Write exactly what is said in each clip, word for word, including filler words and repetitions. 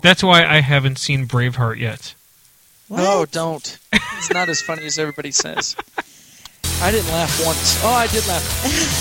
That's why I haven't seen Braveheart yet. What? Oh, don't. It's not as funny as everybody says. I didn't laugh once. Oh, I did laugh.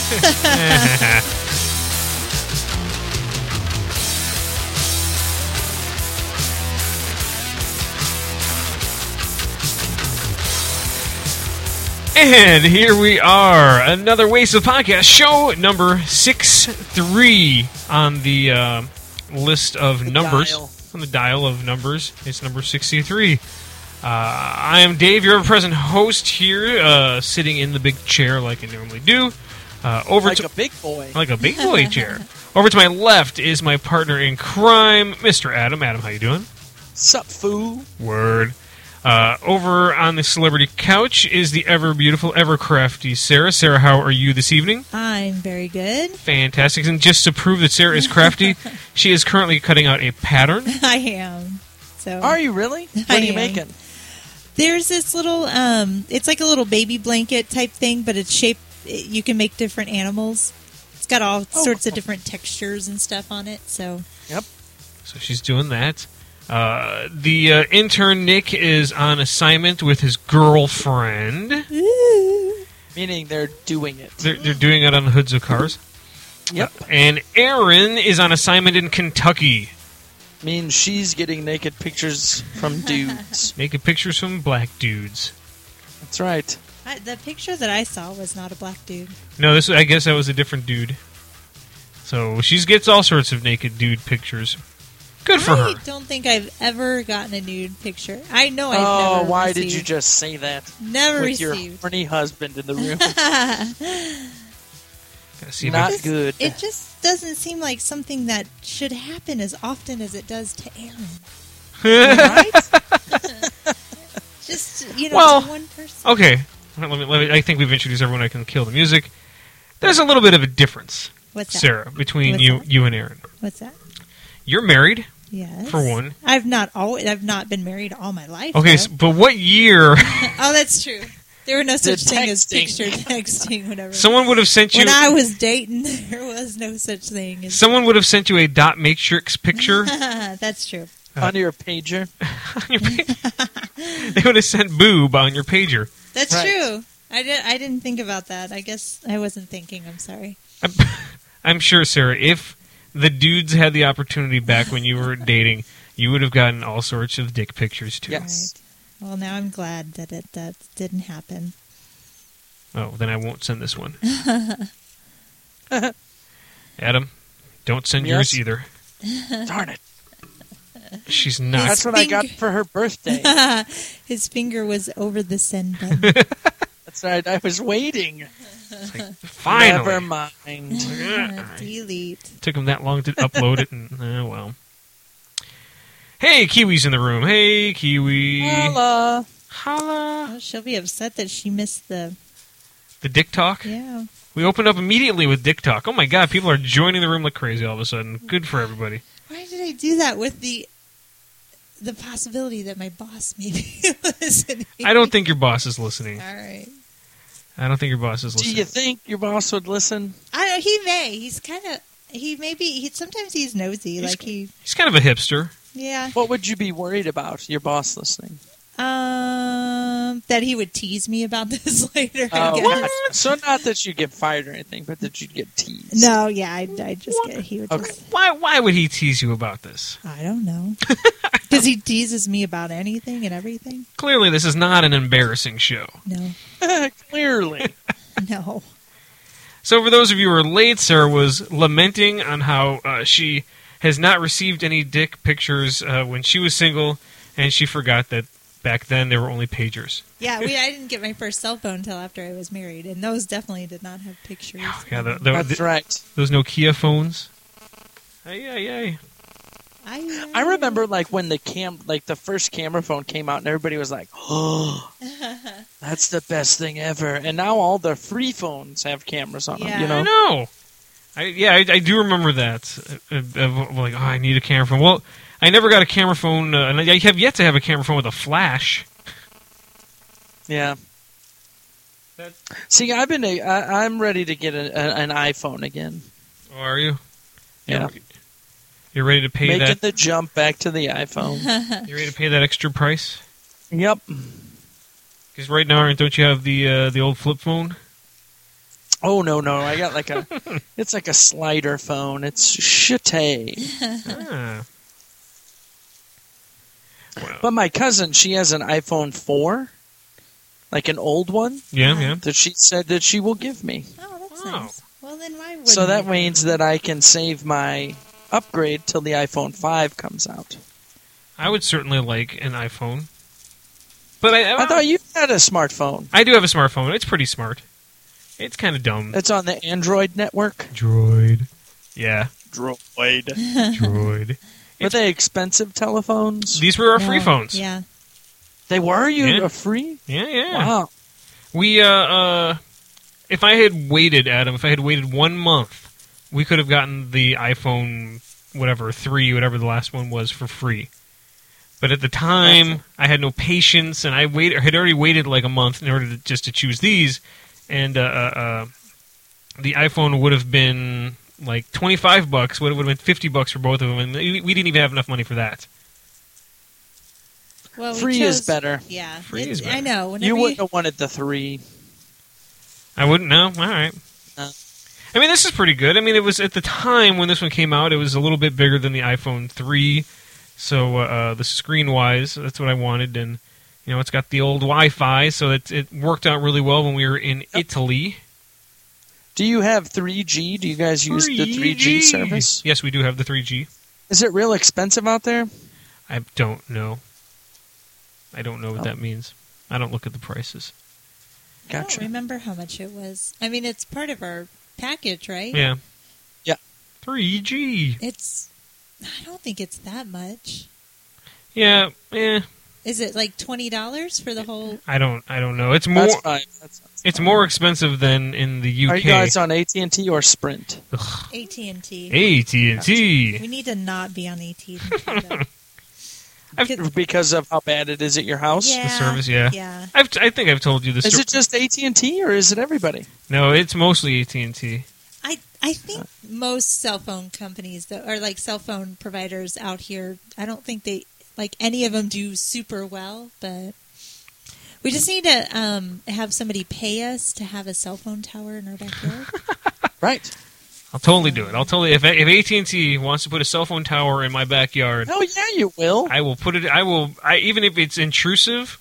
And here we are, another Waste of Podcast, show number six three on the uh, list of The numbers. dial. On the dial of numbers, it's number sixty-three. Uh, I am Dave, your present host here, uh, sitting in the big chair like I normally do. Uh, over Like to, a big boy. like a big boy chair. Over to my left is my partner in crime, Mister Adam. Adam, how you doing? Sup, foo? Word. Uh, over on the celebrity couch is the ever beautiful, ever crafty Sarah. Sarah, how are you this evening? I'm very good. Fantastic. And just to prove that Sarah is crafty, she is currently cutting out a pattern. I am. So Are you really? What I are you am. making? There's this little, um, it's like a little baby blanket type thing, but it's shaped, it, you can make different animals. It's got all Oh, sorts of cool. different textures and stuff on it, so. Yep. So she's doing that. Uh, the uh, intern, Nick, is on assignment with his girlfriend. Ooh. Meaning they're doing it. They're, they're doing it on the hoods of cars. Yep. Uh, and Aaron is on assignment in Kentucky. Means she's getting naked pictures from dudes. Making pictures from black dudes. That's right. I, the picture that I saw was not a black dude. No, this I guess that was a different dude. So she gets all sorts of naked dude pictures. Good for I her. don't think I've ever gotten a nude picture. I know I've Oh, never why received. did you just say that? Never With your received. horny husband in the room. Gotta see if Not I- Just- good. It just doesn't seem like something that should happen as often as it does to Aaron. Right? Just, you know, Well, to one person. Okay, let me, let me, I think we've introduced everyone. I can kill the music. There's a little bit of a difference, What's that? Sarah, between What's you, that? you and Aaron. What's that? You're married, Yes. for one. I've not always. I've not been married all my life. Okay, though. so, but what year? Oh, that's true. There were no such thing as texting. picture texting. Whatever. Someone would have sent you. when I was dating, there was no such thing. As Someone would have sent you a dot matrix picture. That's true. On your pager. on your pa- They would have sent boob on your pager. That's Right. true. I did. I didn't think about that. I guess I wasn't thinking. I'm sorry. I'm, I'm sure, Sarah, if the dudes had the opportunity back when you were dating, you would have gotten all sorts of dick pictures too. Yes. Right. Well, now I'm glad that it that didn't happen. Oh, then I won't send this one. Adam, don't send Yes? yours either. Darn it. She's not. That's what I got finger. for her birthday. His finger was over the send button. That's right. I was waiting. Finally. Never mind. Yeah. Delete. Took him that long to upload it, and oh well. Hey, Kiwi's in the room. Hey, Kiwi. Holla. Holla. Oh, she'll be upset that she missed the. The dick talk. Yeah. We opened up immediately with dick talk. Oh my god, people are joining the room like crazy all of a sudden. Good for everybody. Why did I do that with the the possibility that my boss may be listening? I don't think your boss is listening. All right. I don't think your boss is Do listening. you think your boss would listen? I don't. He may. He's kind of. He maybe. He sometimes he's nosy. He's- like he. He's kind of a hipster. Yeah. What would you be worried about, your boss listening? Um. That he would tease me about this later. I Oh, guess. gotcha. So not that you get fired or anything, but that you'd get teased. No. Yeah. I. I just get. He would Okay. just. Why Why would he tease you about this? I don't know. Because he teases me about anything and everything. Clearly, this is not an embarrassing show. No. Clearly. No. So, for those of you who are late, Sarah was lamenting on how uh, she has not received any dick pictures uh, when she was single, and she forgot that back then there were only pagers. Yeah. We. I didn't get my first cell phone until after I was married, and those definitely did not have pictures. Yeah, the, the, That's the- right. those Nokia phones. Ay, ay, ay. I. I remember like when the cam, like the first camera phone came out, and everybody was like, "Oh, that's the best thing ever!" And now all the free phones have cameras on Yeah. them. You I know, know. I, yeah, I, I do remember that. Uh, uh, of, like, oh, I need a camera phone. Well, I never got a camera phone, uh, and I have yet to have a camera phone with a flash. yeah. That- See, I've been, a, I, I'm ready to get a, a, an iPhone again. Oh, are you? Yeah. You're ready to pay Making that? the jump back to the iPhone. You ready to pay that extra price? Yep. Because right now, don't you have the uh, the old flip phone? Oh no no! I got like a. It's like a slider phone. It's shitty. Ah. Well, But my cousin, she has an iPhone four, like an old one, yeah, yeah. that she said that she will give me. Oh, that's Wow. nice. Well, then why would So that means that I can save my upgrade till the iPhone five comes out. I would certainly like an iPhone. But I, I thought you had a smartphone. I do have a smartphone. It's pretty smart. It's kind of dumb. It's on the Android network. Droid. Yeah, Droid. Droid. Were It's- they expensive telephones? These were our No, free phones. Yeah. They were you Yeah. a free? Yeah, yeah. Wow. We, uh, uh, if I had waited, Adam, if I had waited one month, we could have gotten the iPhone, whatever, three, whatever the last one was, for free. But at the time, I had no patience, and I wait, had already waited like a month in order to, just to choose these, and uh, uh, uh, the iPhone would have been like twenty-five bucks, would have been fifty bucks for both of them, and we we didn't even have enough money for that. Well, we Free chose, is better. Yeah. Free it- is better. I know. Whenever You wouldn't have wanted the three. I wouldn't know. All right. Uh. I mean, this is pretty good. I mean, it was at the time when this one came out, it was a little bit bigger than the iPhone three. So uh, the screen-wise, that's what I wanted, and you know, it's got the old Wi-Fi, so it it worked out really well when we were in Italy. Do you have three G? Do you guys use the three G service? Yes, we do have the three G. Is it real expensive out there? I don't know. I don't know what Oh. that means. I don't look at the prices. I don't Gotcha. remember how much it was. I mean, it's part of our package, right? Yeah. Yeah. three G. It's. I don't think it's that much. Yeah. Eh. Is it like twenty dollars for the whole? I don't. I don't know. It's more. That's fine. That's, that's It's fine. more expensive than in the U K. Are you guys on A T and T or Sprint? A T and T. A T and T. We need to not be on A T and T. Because of how bad it is at your house? Yeah. service, yeah. Yeah. I've, I think I've told you this. Is sto- it just A T and T or is it everybody? No, it's mostly A T and T. I I think most cell phone companies though, or like cell phone providers out here, I don't think they like any of them do super well, but we just need to um, have somebody pay us to have a cell phone tower in our backyard. Right. I'll totally do it. I'll totally if if A T and T wants to put a cell phone tower in my backyard, Hell yeah, you will. I will put it. I will. I even if it's intrusive,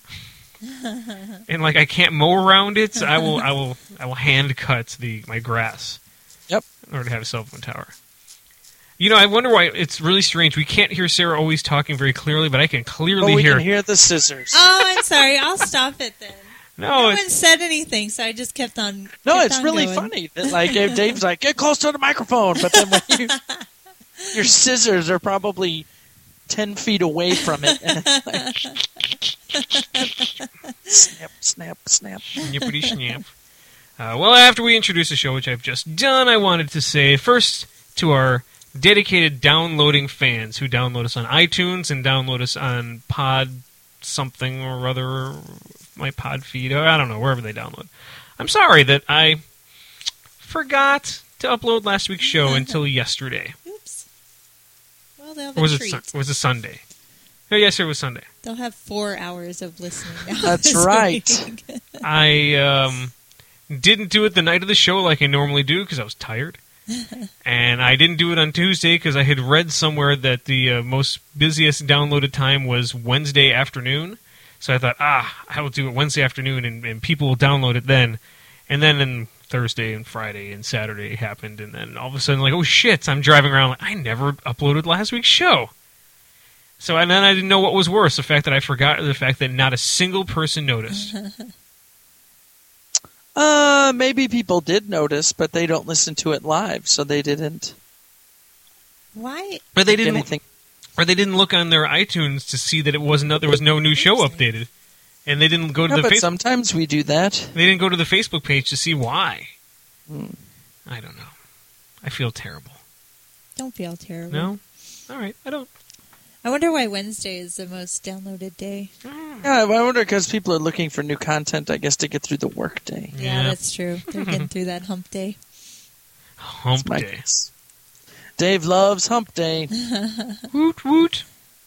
and like I can't mow around it, I will. I will. I will hand cut the my grass. Yep. In order to have a cell phone tower. You know, I wonder why it's really strange. We can't hear Sarah always talking very clearly, but I can clearly But we hear. can hear the scissors. Oh, I'm sorry. I'll stop it then. no, No it's, one said anything, so I just kept on. no, kept it's on really going. funny. That, like if Dave's like, get close to the microphone, but then when you, your scissors are probably ten feet away from it. And it's like, snap, snap, snap. Snippity snap. Uh, well, after we introduce the show, which I've just done, I wanted to say first to our dedicated downloading fans who download us on iTunes and download us on Pod something or other, my Pod feed, or I don't know, wherever they download. I'm sorry that I forgot to upload last week's show until yesterday. Oops. Well, they'll have Or a was it, treat. Sun- was it Sunday? No, yesterday was Sunday. They'll have four hours of listening now. That's this right. week. I um, didn't do it the night of the show like I normally do because I was tired. And I didn't do it on Tuesday because I had read somewhere that the uh, most busiest downloaded time was Wednesday afternoon. So I thought, ah, I will do it Wednesday afternoon and, and people will download it then. And then and Thursday and Friday and Saturday happened. And then all of a sudden, like, oh shit, I'm driving around like, I never uploaded last week's show. So and then I didn't know what was worse, the fact that I forgot or the fact that not a single person noticed. Uh, maybe people did notice, but they don't listen to it live, so they didn't. Why? Or they think didn't anything. or they didn't look on their iTunes to see that it wasn't there was no new show updated. And they didn't go to No, the but Facebook sometimes we do that. they didn't go to the Facebook page to see why. Hmm. I don't know. I feel terrible. Don't feel terrible. No? All right. I don't. I wonder why Wednesday is the most downloaded day. Yeah, I wonder because people are looking for new content, I guess, to get through the workday. Yeah, Yeah. that's true. They're getting through that hump day. Hump My day. guess. Dave loves hump day. Woot woot.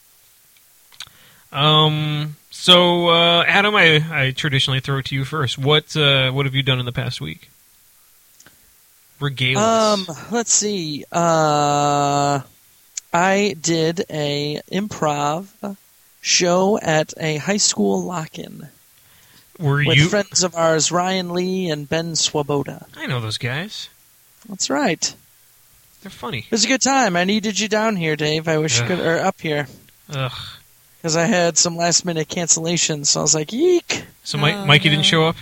Um. So, uh, Adam, I, I traditionally throw it to you first. What uh, what have you done in the past week? Regale us. Um, let's see. Uh, I did a improv show at a high school lock-in Were with you? friends of ours, Ryan Lee and Ben Swoboda. I know those guys. That's right. They're funny. It was a good time. I needed you down here, Dave. I wish you could, or up here, Ugh. because I had some last-minute cancellations. So I was like, "Eek!" So, Mike, Oh, Mikey no. didn't show up.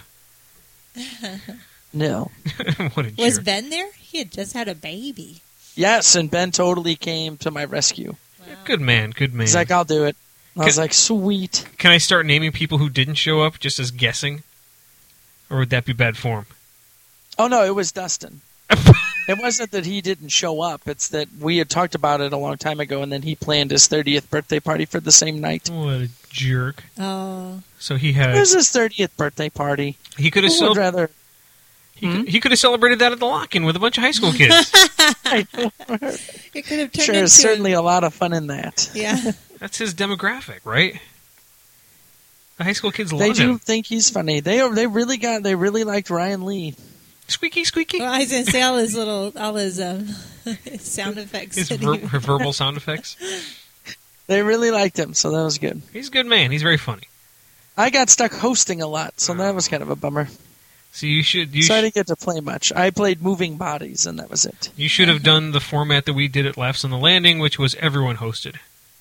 No. What a Was jerk. Ben there? He had just had a baby. Yes, and Ben totally came to my rescue. Wow. Good man. Good man. He's like, "I'll do it." I was Can- like, "Sweet." Can I start naming people who didn't show up just as guessing, or would that be bad form? Oh no, it was Dustin. It wasn't that he didn't show up. It's that we had talked about it a long time ago, and then he planned his thirtieth birthday party for the same night. What a jerk. Oh, So he It had was his thirtieth birthday party. he could have Who cel- would rather? he, Hmm? could, he could have celebrated that at the lock-in with a bunch of high school kids. it could have turned Sure, into certainly a lot of fun in that. yeah. That's his demographic, right? The high school kids They love do him. think he's funny. They they really got they really liked Ryan Lee. Squeaky, squeaky. Well, I was gonna say all his little, all his um, sound effects. His in ver- here. her verbal sound effects. They really liked him, so that was good. He's a good man. He's very funny. I got stuck hosting a lot, so that was kind of a bummer. So you should you, So I sh- didn't get to play much. I played Moving Bodies, and that was it. you should have done the format that we did at Laughs on the Landing, which was everyone hosted.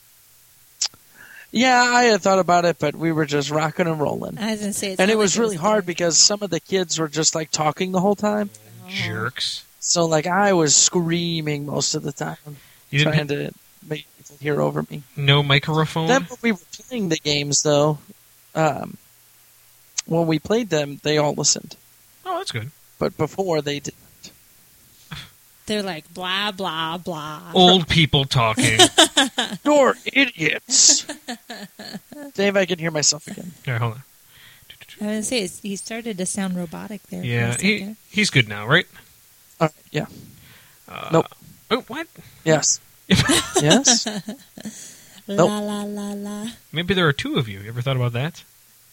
Yeah, I had thought about it, but we were just rocking and rolling. I was gonna say, And it was really hard because some of the kids were just like talking the whole time. Jerks. So like I was screaming most of the time, You didn't trying to make people hear over me. no microphone. Then when we were playing the games, though, um, when we played them, they all listened. Oh, that's good. But before they didn't. They're like blah blah blah. Old people talking. You're idiots. Dave, I can hear myself again. All right, hold on. I was gonna say it's, he started to sound robotic there. Yeah, for a he second. he's good now, right? All right, yeah. Uh, Nope. Oh, what? Yes. Yes. La Nope. la la la. Maybe there are two of you. You ever thought about that?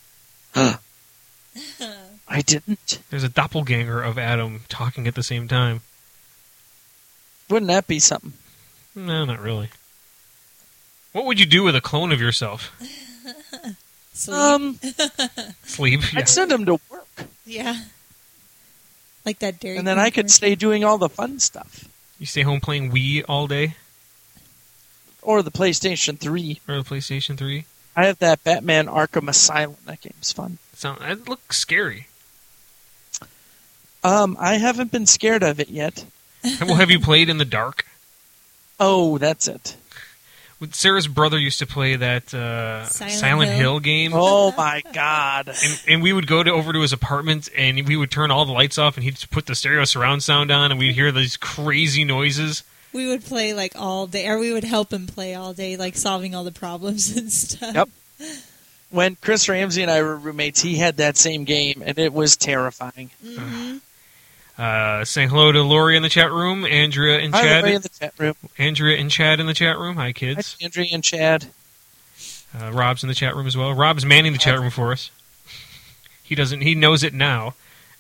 I didn't. There's a doppelganger of Adam talking at the same time. Wouldn't that be something? No, not really. What would you do with a clone of yourself? Sleep. Um, Sleep? Yeah. I'd send him to work, yeah. Like that Dairy and then Queen I could commercial. stay doing all the fun stuff. You stay home playing Wii all day? Or the PlayStation three. Or the PlayStation three? I have that Batman Arkham Asylum. That game's fun. Sound, that looks scary. Um, I haven't been scared of it yet. Well, have you played in the dark? Oh, that's it. Sarah's brother used to play that uh, Silent Silent, Hill. Hill. game. Oh my god. And, and we would go to over to his apartment, and we would turn all the lights off, and he'd put the stereo surround sound on, and we'd hear these crazy noises. We would play like all day, or we would help him play all day, like solving all the problems and stuff. Yep. When Chris Ramsey and I were roommates, he had that same game, and it was terrifying. hmm Uh, saying hello to Lori in the chat room, Andrea and Hi, Chad. Larry in the chat room. Andrea and Chad in the chat room. Hi, Hi, kids. Andrea and Chad. Uh, Rob's in the chat room as well. Rob's manning the chat room for us. He doesn't. He knows it now.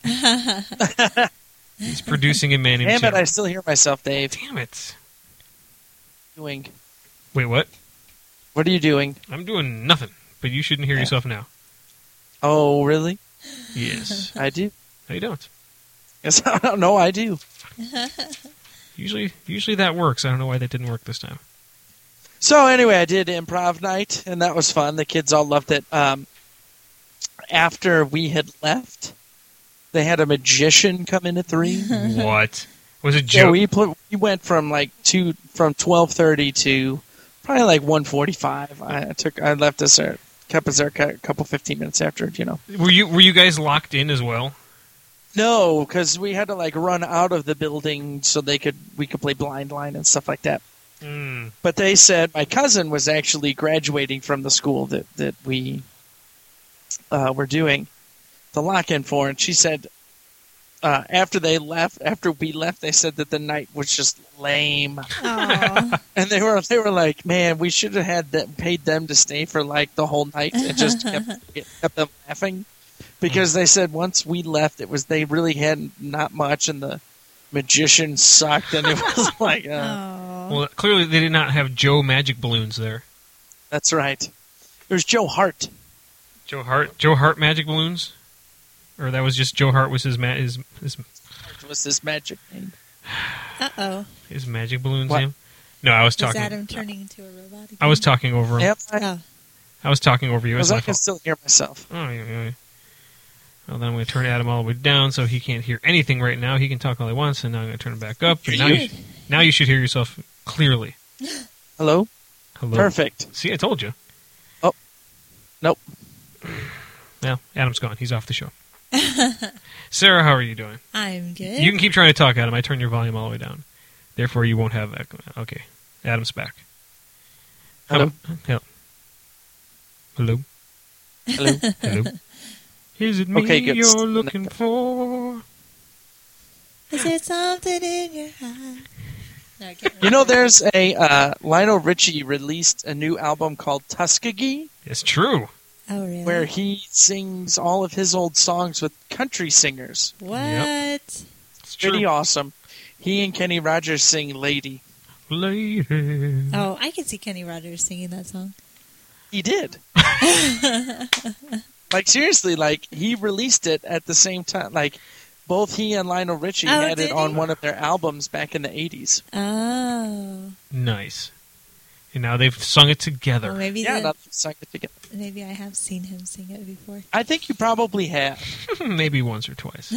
He's producing and manning. Damn the it, chat I still hear myself, Dave. Damn it! Doing. Wait, what? What are you doing? I'm doing nothing. But you shouldn't hear Yeah. yourself now. Oh, really? Yes. I do. No, you don't. Yes, I don't know. I do. Usually, usually that works. I don't know why that didn't work this time. So anyway, I did improv night, and that was fun. The kids all loved it. Um, after we had left, they had a magician come in at three. What was it? So Joe? we put, we went from like two from twelve thirty to probably like one forty five. I took I left us there, kept us there a couple fifteen minutes after, you know. Were you were you guys locked in as well? No, because we had to like run out of the building so they could we could play blind line and stuff like that. Mm. But they said my cousin was actually graduating from the school that that we uh, were doing the lock-in for, and she said uh, after they left, after we left, they said that the night was just lame, Aw. and they were they were like, "Man, we should have had them, paid them to stay for like the whole night and just kept, kept them laughing." Because they said once we left, it was they really had not much, and the magician sucked, and it was like, uh, Aw. Well, clearly they did not have Joe Magic Balloons there. that's right. It was Joe Hart. Joe Hart, Joe Hart Magic Balloons, or that was just Joe Hart was his ma- his his, Hart was his magic name. Uh-oh. his Magic Balloons What? name. No, I was Is talking. Adam turning into a robot again? I was talking over him. Yep, I, Oh. I was talking over you. It was because my I can fault. still hear myself. Oh, yeah, yeah. Well, then I'm going to turn Adam all the way down so he can't hear anything right now. He can talk all he wants, and now I'm going to turn it back up. And now, you, now you should hear yourself clearly. Hello? Hello. Perfect. See, I told you. Oh. Nope. Well, Adam's gone. He's off the show. Sarah, how are you doing? I'm good. You can keep trying to talk, Adam. I turned your volume all the way down. Therefore, you won't have echo. Okay. Adam's back. Hello? Hello. Hello. Hello? Hello. Is it me Okay, good. you're looking for? Is there something in your eye? No, I can't You know, remember. there's a uh, Lionel Richie released a new album called Tuskegee, It's true. Oh, really? where he sings all of his old songs with country singers. What? It's Pretty true. awesome. He and Kenny Rogers sing "Lady." Lady. Oh, I can see Kenny Rogers singing that song. He did. Like seriously, like he released it at the same time. Like both he and Lionel Richie Oh, had did it on he? one of their albums back in the eighties. Oh. Nice. And now they've sung it together. Well, maybe Yeah, the- that sung it together. maybe I have seen him sing it before. I think you probably have. Maybe once or twice.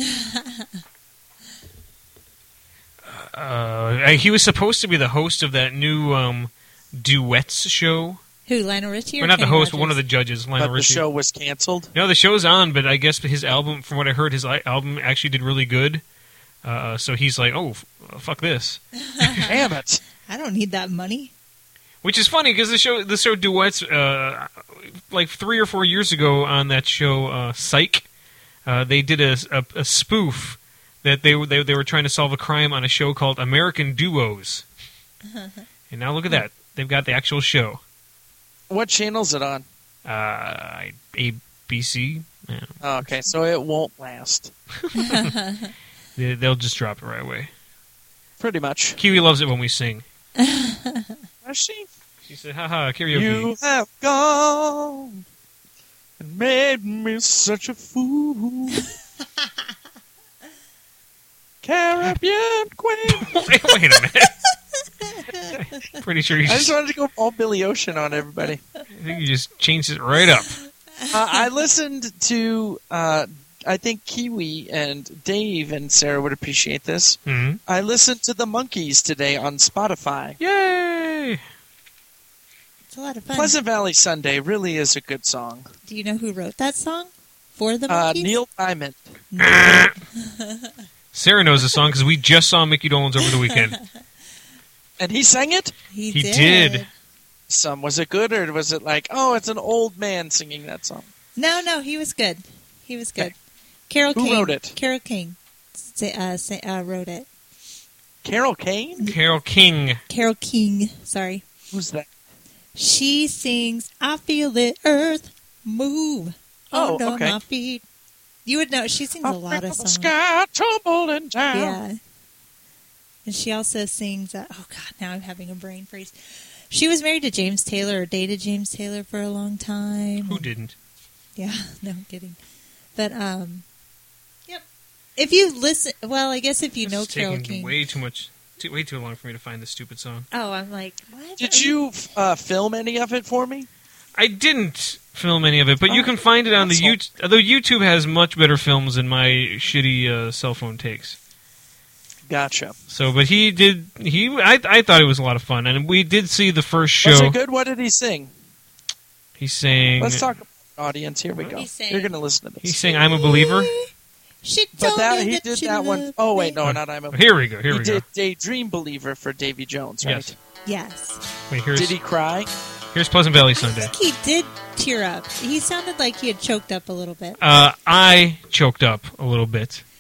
uh, he was supposed to be the host of that new um, duets show. Who, Lionel Richie or Or not the Kenny host, but one of the Rogers? judges, Lionel But the Richie. show was canceled. No, the show's on, but I guess his album, from what I heard, his li- album actually did really good. Uh, so he's like, oh, f- fuck this. Damn it! I don't need that money. Which is funny because the show, the show duets, uh, like three or four years ago on that show, uh, Psych, uh, they did a, a, a spoof that they, were- they they were trying to solve a crime on a show called American Duos. And now look at that, they've got the actual show. What channel's it on? Uh, A B C. Yeah. Oh, okay, so it won't last. They, they'll just drop it right away. Pretty much. Kiwi loves it when we sing. Has she? She said, haha, karaoke. You have gone and made me such a fool. Caribbean Queen. wait, wait a minute. Pretty sure you I just, just wanted to go all Billy Ocean on everybody. I think you just changed it right up. Uh, I listened to, uh, I think Kiwi and Dave and Sarah would appreciate this. hmm I listened to the Monkees today on Spotify. Yay! It's a lot of fun. Pleasant Valley Sunday really is a good song. Do you know who wrote that song for the Uh, Monkees? Neil Diamond. Sarah knows the song because we just saw Mickey Dolenz over the weekend. And he sang it? He, He did. did. Some was it good or was it like, oh, it's an old man singing that song? No, no, he was good. He was good. Okay. Carol Who King. wrote it? Carol King say, uh, say, uh, wrote it. Carol Kane? Carol King. Carol King. Sorry. Who's that? She sings, I feel the earth move Oh, under okay. my feet. You would know. She sings a lot of The songs. sky tumbling down. Yeah. And she also sings, uh, oh God, now I'm having a brain freeze. She was married to James Taylor or dated James Taylor for a long time. Who didn't? Yeah, no, I'm kidding. But, um, yep. If you listen, well, I guess if you know It's Carol taking King. way too much, too, way too long for me to find this stupid song. Oh, I'm like, what? Did Are you uh, film any of it for me? I didn't film any of it, but you Oh, can find it on the that's all. YouTube. Although YouTube has much better films than my shitty uh, cell phone takes. Gotcha. So, but he did. He, I, I thought it was a lot of fun, and we did see the first show. Was it good? What did he sing? He sang. Let's talk about the audience. Here we go. He sang- You're going to listen to this. He sang "I'm a Believer." She but told that me he that did she that one loved oh wait, me. no, not I'm a Oh, here we go. Here he we did go. Daydream Believer for Davy Jones, right? Yes. Yes. Wait, here's Did he cry? here's Pleasant Valley I Sunday. think he did tear up. He sounded like he had choked up a little bit. Uh, I choked up a little bit.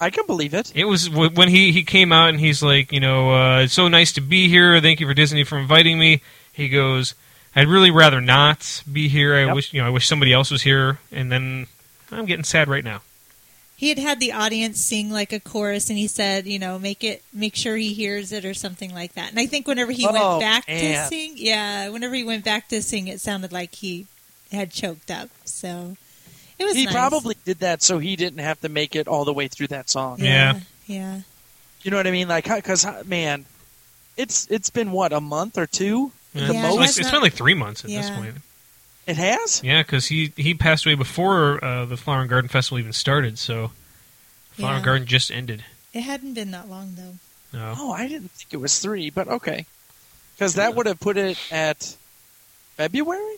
I can believe it. It was w- when he, he came out and he's like, you know, uh, it's so nice to be here. Thank you for Disney for inviting me. He goes, I'd really rather not be here. I Yep. wish, you know, I wish somebody else was here. And then I'm getting sad right now. He had had the audience sing like a chorus, and he said, you know, make it, make sure he hears it or something like that. And I think whenever he Oh, went back man. to sing, yeah, whenever he went back to sing, it sounded like he had choked up. So it was He nice. probably did that so he didn't have to make it all the way through that song. Yeah. Yeah. You know what I mean? Like, because man, it's it's been what, a month or two? Yeah, The Yeah, it's, most like, that's it's not- been like three months at this Yeah. point. it has. Yeah, because he, he passed away before uh, the Flower and Garden Festival even started, so Flower Yeah. and Garden just ended. It hadn't been that long, though. No. Oh, I didn't think it was three, but okay, because that would have put it at February.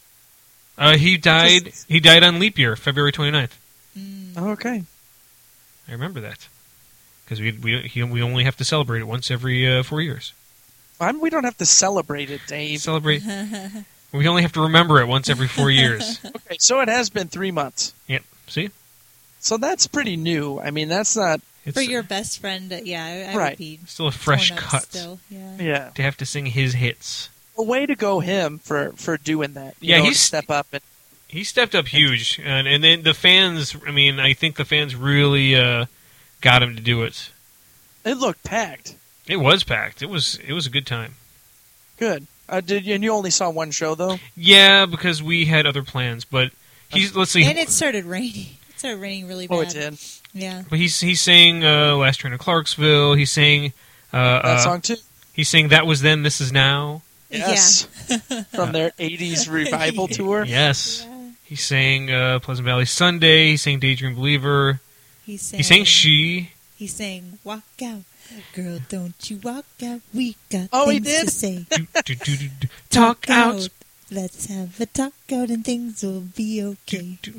Uh, he died He died on leap year, February twenty-ninth. Mm. Okay. I remember that. Because we, we, he, we only have to celebrate it once every uh, four years. I'm, we don't have to celebrate it, Dave. Celebrate. We only have to remember it once every four years. Okay, so it has been three months. Yep. See? So that's pretty new. I mean, that's not. It's For your best friend, uh, yeah, I, I Right. would be still a fresh torn up cut still. Yeah. Yeah. to have to sing his hits. A way to go, him for for doing that. You Yeah, know, to he's- step up and He stepped up huge. And, and then the fans, I mean, I think the fans really uh, got him to do it. it looked packed. It was packed. It was it was a good time. Good. Uh, did you, and you only saw one show though? Yeah, because we had other plans. But he's, let's see. And it started raining. It started raining really bad. Oh, it did. Yeah. But he's he's saying uh, "Last Train to Clarksville." He's saying uh, That uh, song too. he's saying "That Was Then, This Is Now." Yes. From their eighties revival tour. Yes. Yeah. He's saying uh, "Pleasant Valley Sunday." He's saying "Daydream Believer." He's saying, He's saying "She." He's saying, walk out. Girl, don't you walk out. We got Oh, he things did? to say. Do, do, do, do, do. Talk out. Let's have a talk out and things will be okay. Do, do.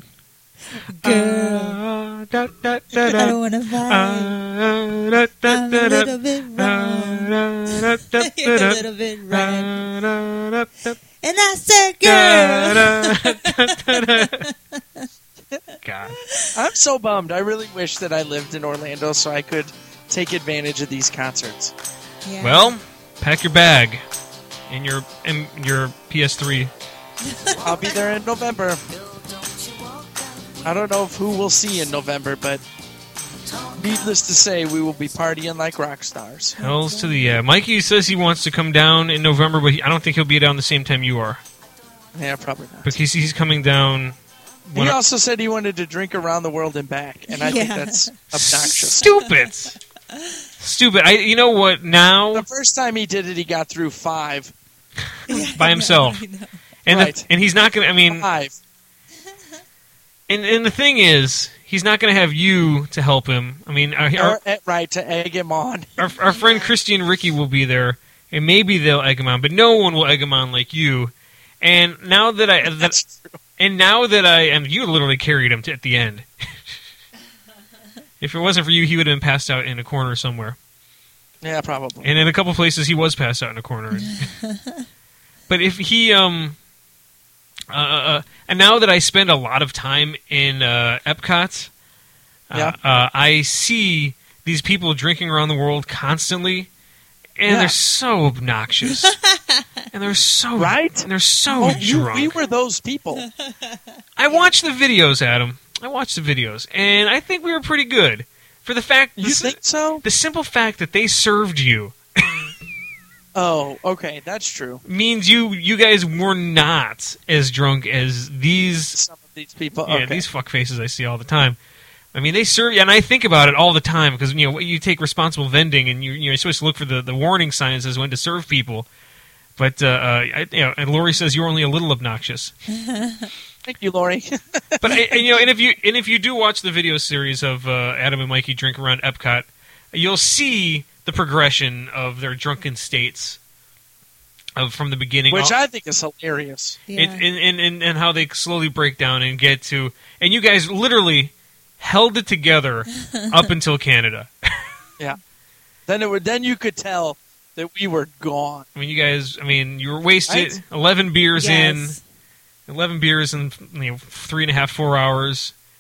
Girl, Ah, da, da, da, I da. don't want to fight. Ah, da, da, I'm da, a da. little bit wrong. Ah, da, da, You're da, a da. little bit right. Ah, da, da, da. And I said, girl. Da, da, da, da. God. I'm so bummed. I really wish that I lived in Orlando so I could take advantage of these concerts. Yeah. Well, pack your bag and your and your P S three. I'll be there in November. I don't know if who we'll see in November, but needless to say, we will be partying like rock stars. Hells to the yeah. Mikey says he wants to come down in November, but he, I don't think he'll be down the same time you are. Yeah, probably not. Because he's, he's coming down. He when- also said he wanted to drink around the world and back, and I think Yeah. that's obnoxious. Stupid. Stupid. I. You know what? Now The first time he did it, he got through five. by himself, I know. and the- Right. and he's not gonna. I mean, Five. and and the thing is, he's not gonna have you to help him. I mean, our our, Or, eh, right, to egg him on. our, our friend Christy and Ricky will be there, and maybe they'll egg him on, but no one will egg him on like you. And now that I that, That's true. and now that I and you literally carried him to, at the end. If it wasn't for you, he would have been passed out in a corner somewhere. Yeah, probably. And in a couple places, he was passed out in a corner. But if he, um, uh, uh, and now that I spend a lot of time in uh, Epcot, uh, Yeah. uh, I see these people drinking around the world constantly, and Yeah. they're so obnoxious, and they're so Right? and they're so Oh, you, drunk. we were those people. I watched the videos, Adam. I watched the videos, and I think we were pretty good for the fact. You the, s- think so? the simple fact that they served you Oh, okay, that's true. means you you guys were not as drunk as these Some of these people. yeah Okay. these fuck faces I see all the time. I mean, they serve, and I think about it all the time because you know you take responsible vending, and you you're supposed to look for the, the warning signs as when to serve people. But uh, uh, I, you know, and Lori says you're only a little obnoxious. Thank you, Lori. But I, and, you know, and if you and if you do watch the video series of uh, Adam and Mikey drink around Epcot, you'll see the progression of their drunken states of from the beginning. Which all- I think is hilarious. Yeah. It, and, and, and, and how they slowly break down and get to, and you guys literally held it together up until Canada. Then it would. Then you could tell that we were gone. I mean, you guys. I mean, you were wasted. Right? Eleven beers Yes. in, eleven beers in you know three and a half, four hours.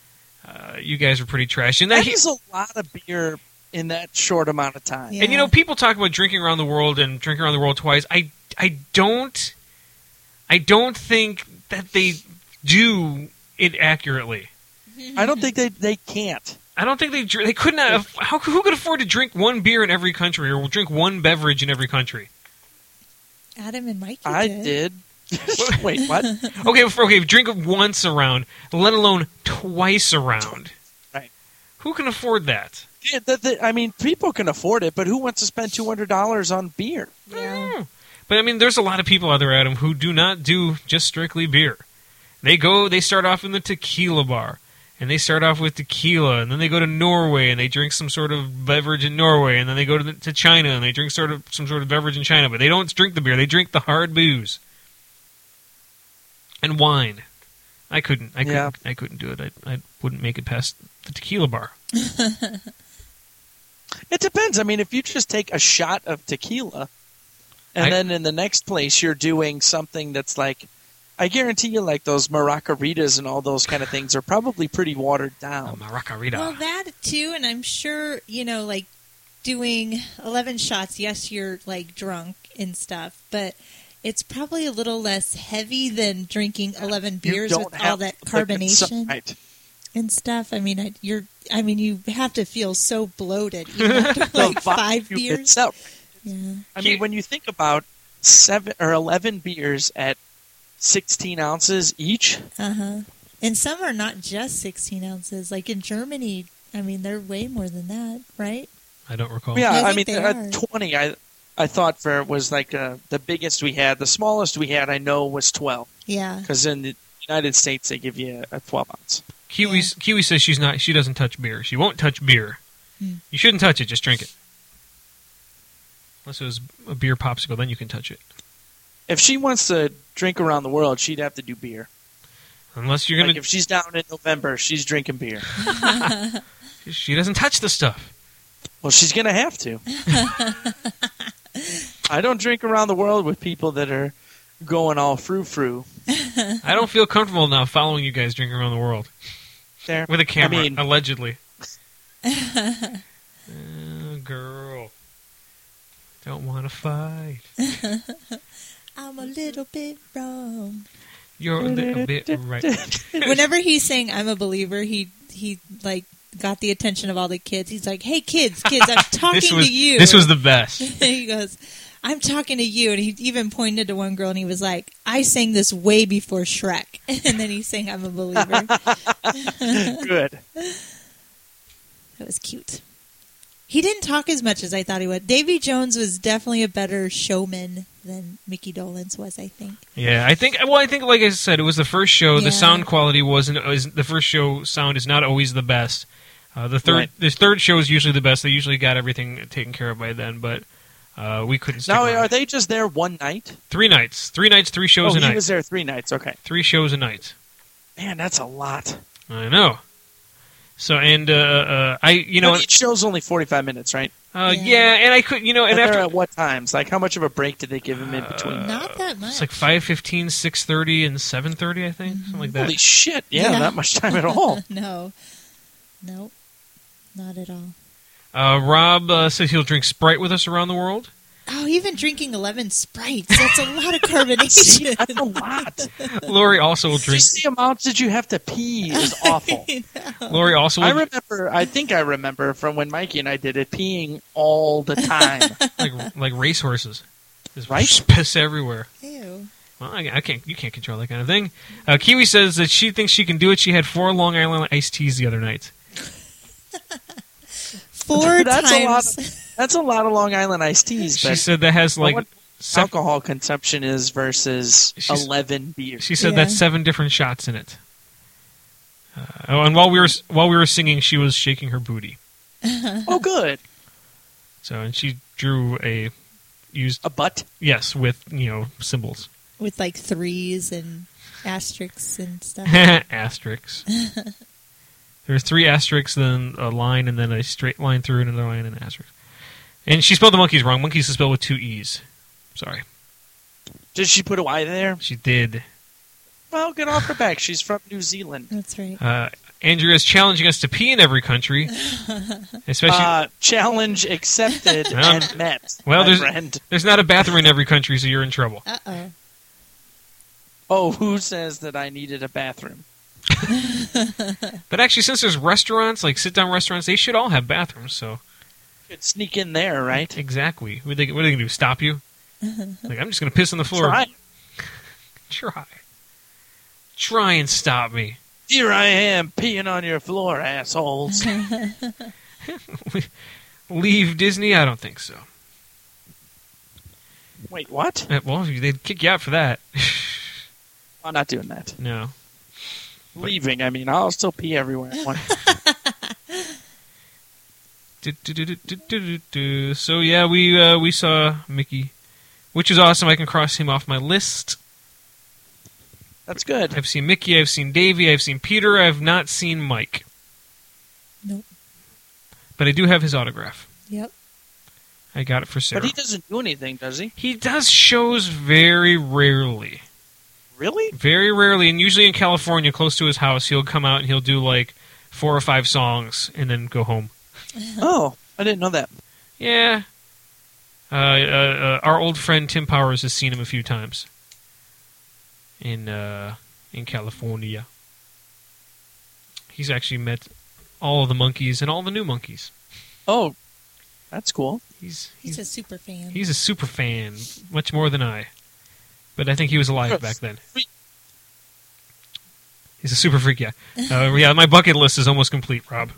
uh, you guys are pretty trash. And that, That is a lot of beer in that short amount of time. Yeah. and you know, people talk about drinking around the world and drinking around the world twice. I I don't I don't think that they do it accurately. I don't think they they can't. I don't think they dr- they could not. How who could afford to drink one beer in every country or drink one beverage in every country? Adam and Mikey I did. did. Wait, what? Okay, f- okay, drink it once around, let alone twice around. Right. Who can afford that? Yeah, the, the, I mean, people can afford it, but who wants to spend two hundred dollars on beer? Yeah. Hmm. But I mean, there's a lot of people out there, Adam, who do not do just strictly beer. They go, they start off in the tequila bar, and they start off with tequila, and then they go to Norway and they drink some sort of beverage in Norway, and then they go to, the, to China and they drink sort of some sort of beverage in China, but they don't drink the beer; they drink the hard booze and wine. I couldn't, I couldn't, Yeah. I couldn't do it. I, I wouldn't make it past the tequila bar. It depends. I mean, if you just take a shot of tequila, and I- then in the next place you're doing something that's like, I guarantee you, like those maracaritas and all those kind of things are probably pretty watered Oh, down. Maracarita. Well, that too, and I'm sure you know, like doing eleven shots. Yes, you're like drunk and stuff, but it's probably a little less heavy than drinking eleven You beers don't with have all that the carbonation right. and stuff. I mean, I, you're. I mean, you have to feel so bloated even after The like five volume beers. itself. Yeah. I mean, when you think about seven or eleven beers at sixteen ounces each, Uh huh. And some are not just sixteen ounces. Like in Germany, I mean, they're way more than that, right? I don't recall. yeah, I I, mean, think they uh, are. twenty. I I thought for was like uh, the biggest we had. The smallest we had, I know, was twelve. Yeah. Because in the United States, they give you a twelve ounce. Kiwi Kiwi says she's not. She doesn't touch beer. She won't touch beer. Hmm. You shouldn't touch it. Just drink it. Unless it was a beer popsicle, then you can touch it. If she wants to drink around the world, she'd have to do beer. Unless you're gonna. Like if she's down in November, she's drinking beer. She doesn't touch the stuff. Well, she's gonna have to. I don't drink around the world with people that are going all frou frou. I don't feel comfortable now following you guys drinking around the world There, with a camera, I mean, allegedly. Oh, girl, don't want to fight. I'm a little bit wrong. You're a little bit right. Whenever he's saying "I'm a believer," he he like got the attention of all the kids. He's like, "Hey, kids, kids, I'm talking This was to you." this was the best. He goes, "I'm talking to you," and he even pointed to one girl and he was like, "I sang this way before Shrek," and then he sang "I'm a believer." Good. That was cute. He didn't talk as much as I thought he would. Davy Jones was definitely a better showman than Mickey Dolenz was, I think. Yeah, I think. Well, I think, like I said, it was the first show. Yeah. The sound quality wasn't. Was, the first show sound is not always the best. Uh, the third, Right. the third show is usually the best. They usually got everything taken care of by then, but uh, we couldn't. Stick Now, around. are they just there one night? Three nights, three nights, three shows Oh, a he night. was there three nights. Okay. Three shows a night. Man, that's a lot. I know. So and uh, uh, I, you know, But each show's only forty-five minutes, right? uh, Yeah. yeah, and I could, you know, and And they're after at what times? Like, how much of a break did they give him in between? Not that much. it's like five fifteen, six thirty, and seven thirty, I think, something like that. Holy shit! Yeah, Yeah. not much time at all. No. Nope. Not at all. Uh, Rob uh, says he'll drink Sprite with us around the world. Oh, even drinking eleven Sprites. That's a lot of See, carbonation. that's a lot. Lori also will drink. Just the amounts that you have to pee is awful. Lori also will I remember. I think I remember from when Mikey and I did it, peeing all the time. like like racehorses. There's Right? just piss everywhere. Ew. Well, I, I can't. You can't control that kind of thing. Uh, Kiwi says that she thinks she can do it. She had four Long Island iced teas the other night. Four That's a lot. times. Of, that's a lot of Long Island iced teas. She But said that has like. what Seven, alcohol consumption is versus She's- eleven beers. she said Yeah. that's seven different shots in it. Uh, oh, and while we were while we were singing, she was shaking her booty. Oh, good. So and she drew a used A butt. yes with you know symbols With like threes and asterisks and stuff. asterisks. There's three asterisks, then a line, and then a straight line through another line and an asterisk. And she spelled the monkeys wrong. Monkeys is spelled with two e's. Sorry, Did she put a Y there? she did. Well, get off her back. She's from New Zealand. That's right. Uh, Andrea's challenging us to pee in every country, especially. Uh, challenge accepted Um, and met. well, my there's friend. there's not a bathroom in every country, so you're in trouble. Uh oh. Oh, who says that I needed a bathroom? But actually, since there's restaurants, like sit-down restaurants, they should all have bathrooms. So Could sneak in there, right? exactly, what are they, what are they gonna do? Stop you? Like I'm just gonna piss on the floor. Try. Try. Try and stop me. Here I am peeing on your floor, assholes. Leave Disney? I don't think so. Wait, what? Uh, Well, they'd kick you out for that. I'm not doing that. No. Leaving, I mean, I'll still pee everywhere I want. Du- du- du- du- du- du- du- du. So yeah, we uh, we saw Mickey, which is awesome. I can cross him off my list. That's good. I've seen Mickey, I've seen Davey, I've seen Peter, I've not seen Mike. Nope. But I do have his autograph. Yep. I got it for Sarah. But he doesn't do anything, does he? He does shows very rarely. Really? Very rarely, and usually in California, close to his house, he'll come out and he'll do like four or five songs and then go home. Oh, I didn't know that. Yeah. Uh, uh, uh, our old friend Tim Powers has seen him a few times in uh, in California. He's actually met all of the monkeys and all the new monkeys. Oh, that's cool. He's He's he's a super fan. he's a super fan, much more than I. But I think he was alive back then. He's a super freak, yeah. Uh, yeah, my bucket list is almost complete, Rob.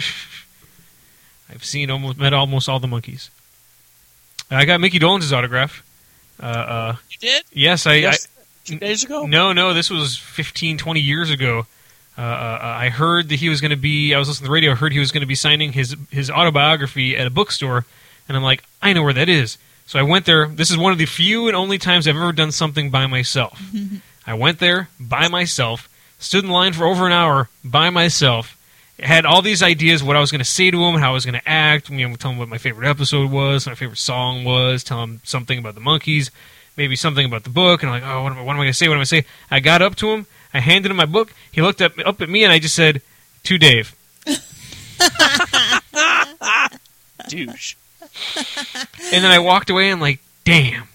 I've seen almost met almost all the monkeys. I got Mickey Dolenz' autograph. Uh, uh, You did? yes, I, Yes. I Two days ago? No, no, this was fifteen, twenty years ago. Uh, uh, I heard that he was going to be, I was listening to the radio, I heard he was going to be signing his, his autobiography at a bookstore, and I'm like, I know where that is. So I went there. This is one of the few and only times I've ever done something by myself. I went there by myself, stood in line for over an hour by myself, had all these ideas what I was going to say to him, how I was going to act, you know, tell him what my favorite episode was, my favorite song was, tell him something about the monkeys, maybe something about the book, and I'm like, oh, what am I, what am I going to say, what am I going to say? I got up to him, I handed him my book, he looked up, up at me, and I just said, to Dave. Douche. And then I walked away, and I'm like, damn.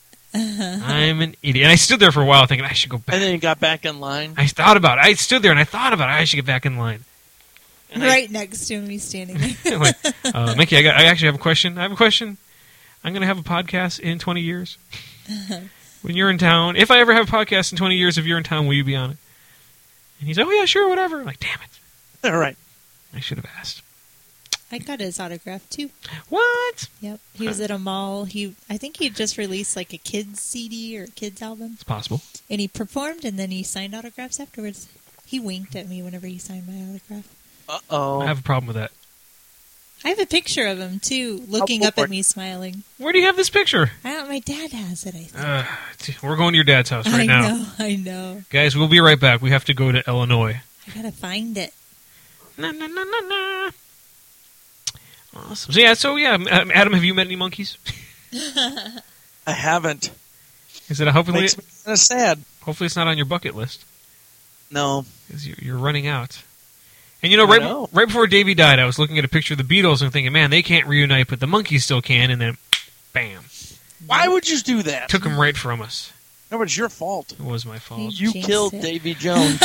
I'm an idiot. And I stood there for a while thinking, I should go back. And then you got back in line. I thought about it. I stood there, and I thought about it. I should get back in line. And I- right next to him, he's standing there. Wait, uh, Mickey, I, got, I actually have a question. I have a question. I'm going to have a podcast in twenty years. When you're in town, if I ever have a podcast in twenty years, if you're in town, will you be on it? And he's like, oh, yeah, sure, whatever. I'm like, damn it. All right. I should have asked. I got his autograph too. What? Yep. He was at a mall. He, I think he just released like a kids C D or a kids album, It's possible. and he performed, and then he signed autographs afterwards. He winked at me whenever he signed my autograph. Uh-oh. I have a problem with that. I have a picture of him too, looking Oh, up at boy. me, smiling. Where do you have this picture? I don't. My dad has it. I think. Uh, t- we're going to your dad's house right I now. know. I know. Guys, we'll be right back. We have to go to Illinois. I gotta find it. Na, na, na, na, na. Awesome. So, yeah, so, yeah, um, Adam, have you met any monkeys? I haven't. Is it a hopefully, Makes me kind of sad. hopefully it's not on your bucket list? No. Because you're, you're running out. And you know, I right, know. right before Davey died, I was looking at a picture of the Beatles and thinking, man, they can't reunite, but the monkeys still can. And then, bam, Why would you do that? took them right from us. No, it's your fault. It was my fault. You Jinx killed it. Davy Jones.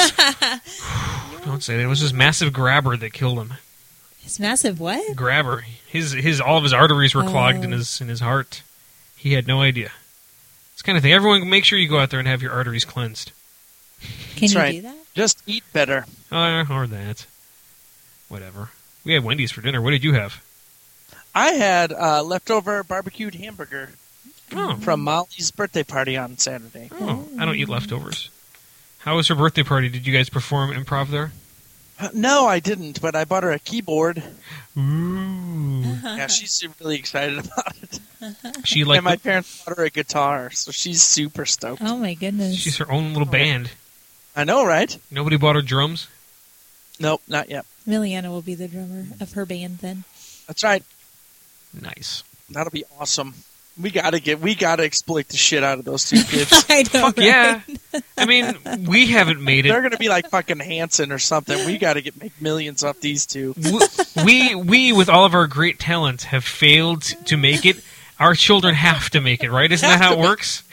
Don't say that. It was this massive grabber that killed him. It's massive. What? Grabber. His his all of his arteries were clogged in Oh. his in his heart. He had no idea. It's the kind of thing. Everyone, make sure you go out there and have your arteries cleansed. Can That's you right. do that? Just eat better. Uh, or that. Whatever. We had Wendy's for dinner. What did you have? I had uh, leftover barbecued hamburger Oh. from Molly's birthday party on Saturday. Oh, I don't eat leftovers. How was her birthday party? Did you guys perform improv there? Uh, No, I didn't, but I bought her a keyboard. Ooh. Yeah, she's really excited about it. She like and my parents bought her a guitar, so she's super stoked. Oh my goodness. she's her own little band. I know, right? Nobody bought her drums. Nope, not yet. Miliana will be the drummer of her band then. That's right. Nice. That'll be awesome. We gotta get. We gotta exploit the shit out of those two kids. I know, Fuck right? yeah. I mean, we haven't made They're it. gonna be like fucking Hanson or something. We gotta get make millions off these two. We, we, with all of our great talents, have failed to make it. Our children have to make it, right? Isn't that how it works?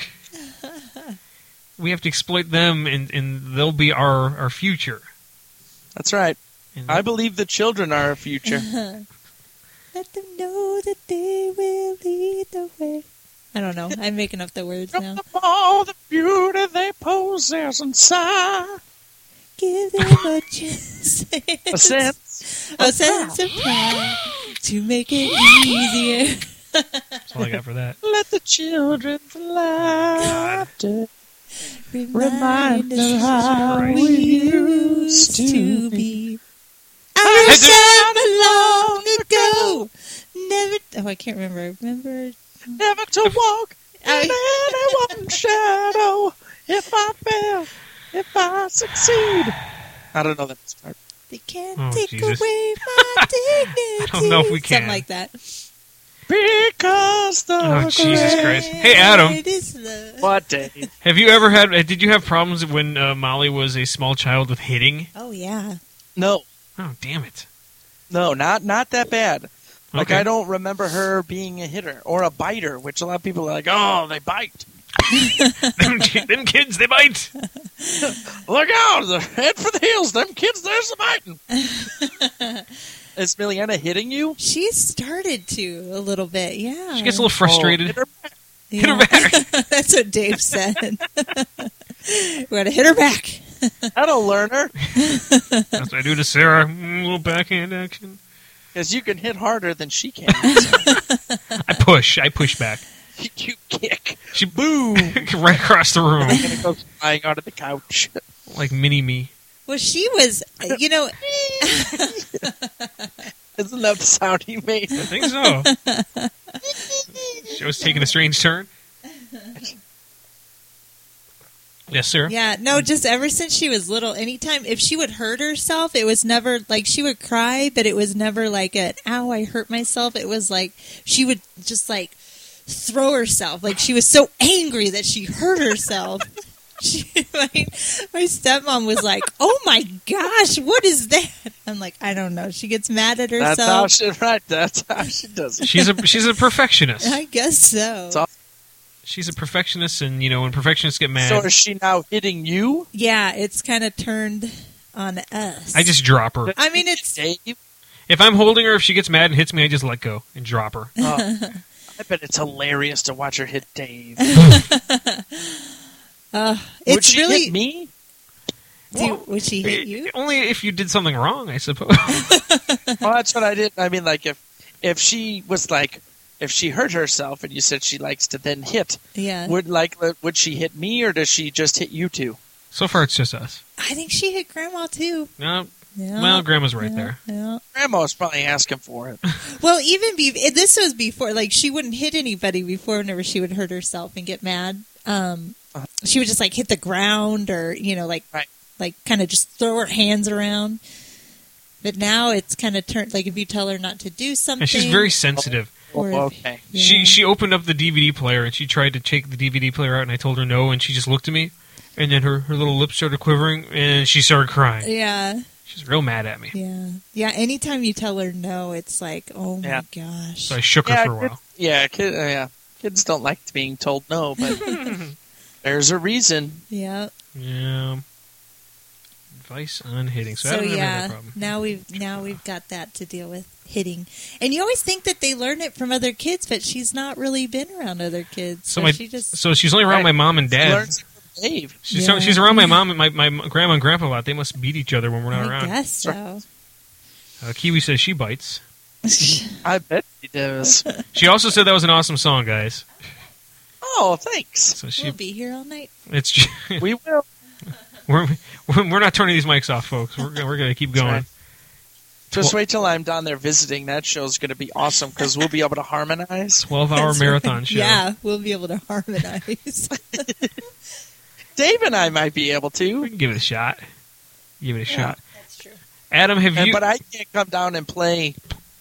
We have to exploit them, and, and they'll be our, our future. That's right. And I believe the children are our future. Let them know that they will lead the way. I don't know. I'm making up the words now. All the beauty they possess inside. Give them a chance. A sense. A sense of pride to make it easier. that's all I got for that. Let the children's laughter Remind remind us us how Christ. we used to be. I wish I long ago. Never. Oh, I can't remember. Remember. never to walk in I- anyone's shadow. If I fail, if I succeed. I don't know that part. They can't Oh, take Jesus. away my dignity. don't know if we can. Something like that. Because the Oh, Jesus great- Christ. Hey, Adam. Great is love. What, Dave? Have you ever had, uh, did you have problems when uh, Molly was a small child with hitting? Oh yeah. No, Oh, damn it. no, not not that bad. Like, Okay. I don't remember her being a hitter or a biter, which a lot of people are like, oh, they bite. them, ki- them kids, they bite. Look out! They're head for the hills. Them kids, there's a biting. Is Miliana hitting you? She started to a little bit. Yeah. She gets a little frustrated. Oh, hit her back. Yeah. Hit her back. That's what Dave said. We gotta hit her back. That'll learn her. That's what I do to Sarah. Mm, little backhand action. Because you can hit harder than she can. I push. I push back. You kick. She boom right across the room, And it goes flying onto the couch. like mini me. Well, she was, you know, Isn't that the sound he made? I think so. She was taking a strange turn. Yes, sir. yeah, no, just ever since she was little, anytime, if she would hurt herself, it was never, like, she would cry, but it was never like an, ow, I hurt myself. It was like, she would just, like, throw herself. Like, she was so angry that she hurt herself. She, my, my stepmom was like, oh my gosh, what is that? I'm like, I don't know. She gets mad at herself. That's how she, right, that's how she does it. She's a she's a perfectionist. I guess so. It's all- She's a perfectionist, and you know when perfectionists get mad, So is she now hitting you? Yeah, it's kind of turned on us. I just drop her. I mean, it's Dave? If I'm holding her, if she gets mad and hits me, I just let go and drop her. Oh, I bet it's hilarious to watch her hit Dave. uh, Would it's she really. hit me? Do, would she hit you? Only if you did something wrong, I suppose. Well, that's what I did. I mean, like, if if she was like, if she hurt herself and you said she likes to then hit, Yeah, would like would she hit me or does she just hit you two? So far, it's just us. I think she hit Grandma too. No, Yeah. well, Grandma's right yeah, there. Yeah. Grandma's probably asking for it. Well, even be this was before, like she wouldn't hit anybody before. Whenever she would hurt herself and get mad, um, Uh-huh. she would just like hit the ground or you know, like Right. like kind of just throw her hands around. But now it's kind of turned like if you tell her not to do something, And she's very sensitive. Or- Oh, okay. yeah. She she opened up the D V D player and she tried to take the D V D player out, and I told her no, and she just looked at me, and then her, her little lips started quivering, and she started crying. yeah. She's real mad at me. Yeah, yeah. Anytime you tell her no, it's like, oh my Yeah. gosh. So I shook her Yeah, for a while. Yeah, kid, uh, yeah. Kids don't like being told no, but there's a reason. Yeah. Yeah. Advice on hitting. So, I So don't have yeah, that problem. now we've now we've got that to deal with hitting. And you always think that they learn it from other kids, but she's not really been around other kids. So So, my she just so she's only around Right. my mom and She dad. learns it from Dave. She's Yeah. she's around my mom and my, my grandma and grandpa a lot. They must beat each other when we're not I around. guess so. Uh, Kiwi says she bites. I bet he does. She also said that was an awesome song, guys. Oh, thanks. So she We'll be here all night. it's just, We will. we're we're not turning these mics off, folks. We're gonna- we're gonna keep That's going. right. Just wait till I'm down there visiting. That show's going to be awesome because we'll be able to harmonize. Twelve hour That's marathon right. show. Yeah, we'll be able to harmonize. Dave and I might be able We to. can give it a shot. Give it a Yeah. shot. That's true. Adam, have And, you? but I can't come down and play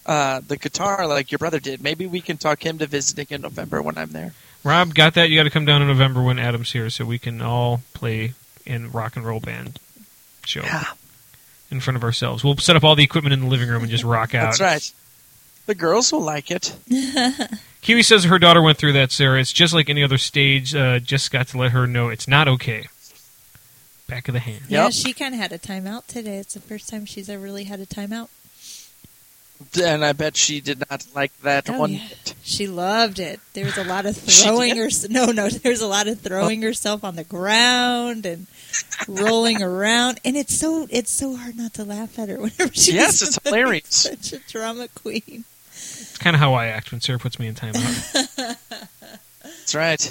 uh, the guitar like your brother did. Maybe we can talk him to visiting in November when I'm there. Rob, got that? You got to come down in November when Adam's here so we can all play in rock and roll band show Yeah, in front of ourselves. We'll set up all the equipment in the living room and just rock out. that's right. The girls will like it. Kiwi says her daughter went through that, Sarah. It's just like any other stage. Uh, just got to let her know it's not okay. Back of the hand. Yeah, Yep. she kind of had a timeout today. It's the first time she's ever really had a timeout. And I bet she did not like that Oh, one yeah. bit. She loved it. There was a lot of She throwing did? her. No, no, there was a lot of throwing herself on the ground and rolling around. And it's so it's so hard not to laugh at her whenever she's Yes, it's hilarious. such a drama queen. It's kind of how I act when Sarah puts me in timeout. That's right.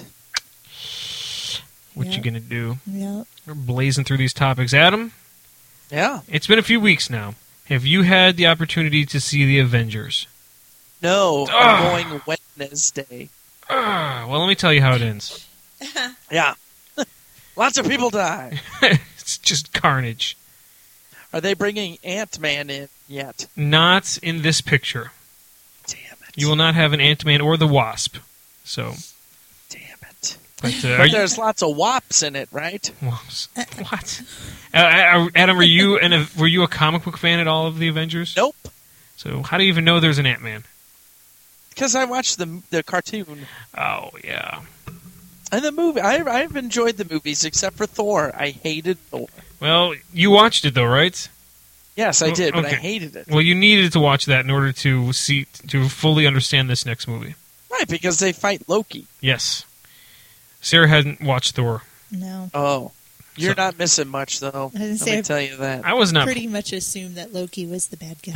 What Yeah. you gonna do? Yeah. We're blazing through these topics. Adam, Yeah. it's been a few weeks now. Have you had the opportunity to see the Avengers? No, Ugh. I'm going Wednesday. Ah, well, let me tell you how it ends. Yeah. Lots of people die. It's just carnage. Are they bringing Ant-Man in yet? Not in this picture. Damn it. You will not have an Ant-Man or the Wasp. So, Damn it. but, uh, are But you, there's lots of wops in it, right? Wasps? What? Uh, uh, Adam, were you an, a, were you a comic book fan at all of the Avengers? Nope. So how do you even know there's an Ant-Man? Because I watched the the cartoon Oh yeah. and the movie. I, I've enjoyed the movies except for Thor. I hated Thor. Well, you watched it though, right? Yes, I Oh, did, but I okay. hated it. Well, you needed to watch that in order to see to fully understand this next movie. Right, because they fight Loki. Yes. Sarah hadn't watched Thor. No. Oh. You're So- not missing much, though. I was gonna Let say, me I tell you that. I was not Pretty much assumed that Loki was the bad guy.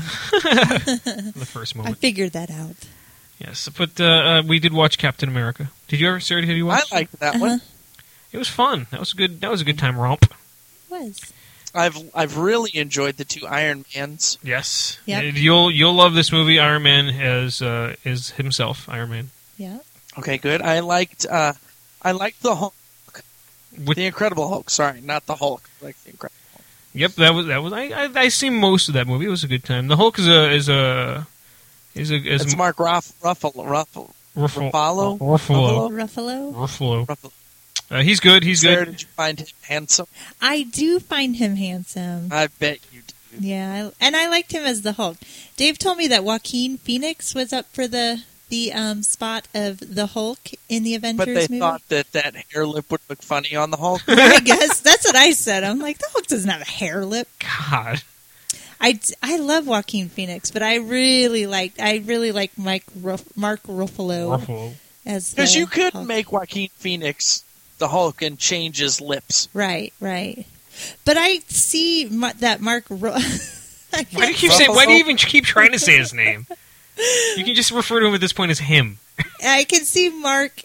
the first I moment. figured that out. Yes, but uh, uh, we did watch Captain America. Did you ever, Sarah? Did you I watch? it? liked that Uh-huh. one. It was fun. That was a good. That was a good time romp. Was. I've I've really enjoyed the two Iron Mans. Yes. Yep. And You'll you'll love this movie. Iron Man as uh, is himself. Iron Man. Yeah. Okay, good. I liked uh, I liked the Hulk, With, the Incredible Hulk. Sorry, not the Hulk. I like the Incredible Hulk. Yep, that was that was. I I, I seen most of that movie. It was a good time. The Hulk is a is a is a is It's a, Mark Ruff, Ruffalo, Ruffalo, Ruffalo. Ruffalo? Ruffalo. Ruffalo. Ruffalo. Ruffalo. Uh, he's good. He's Sarah, good. did you find him handsome? I do find him handsome. I bet you do. Yeah, I, and I liked him as the Hulk. Dave told me that Joaquin Phoenix was up for the the um, spot of the Hulk in the Avengers But they movie. thought that that hair lip would look funny on the Hulk. I guess that's what I said. I'm like, the Hulk doesn't have a hair lip. God. I, I love Joaquin Phoenix, but I really like I really like Mike Ruff, Mark Ruffalo Ruffalo. as Because the you couldn't Hulk. make Joaquin Phoenix the Hulk and change his lips. right, right. But I see Ma- that Mark. Ru- I Why do you can't- keep saying? Why do you even keep trying to say his name? You can just refer to him at this point as him. I can see Mark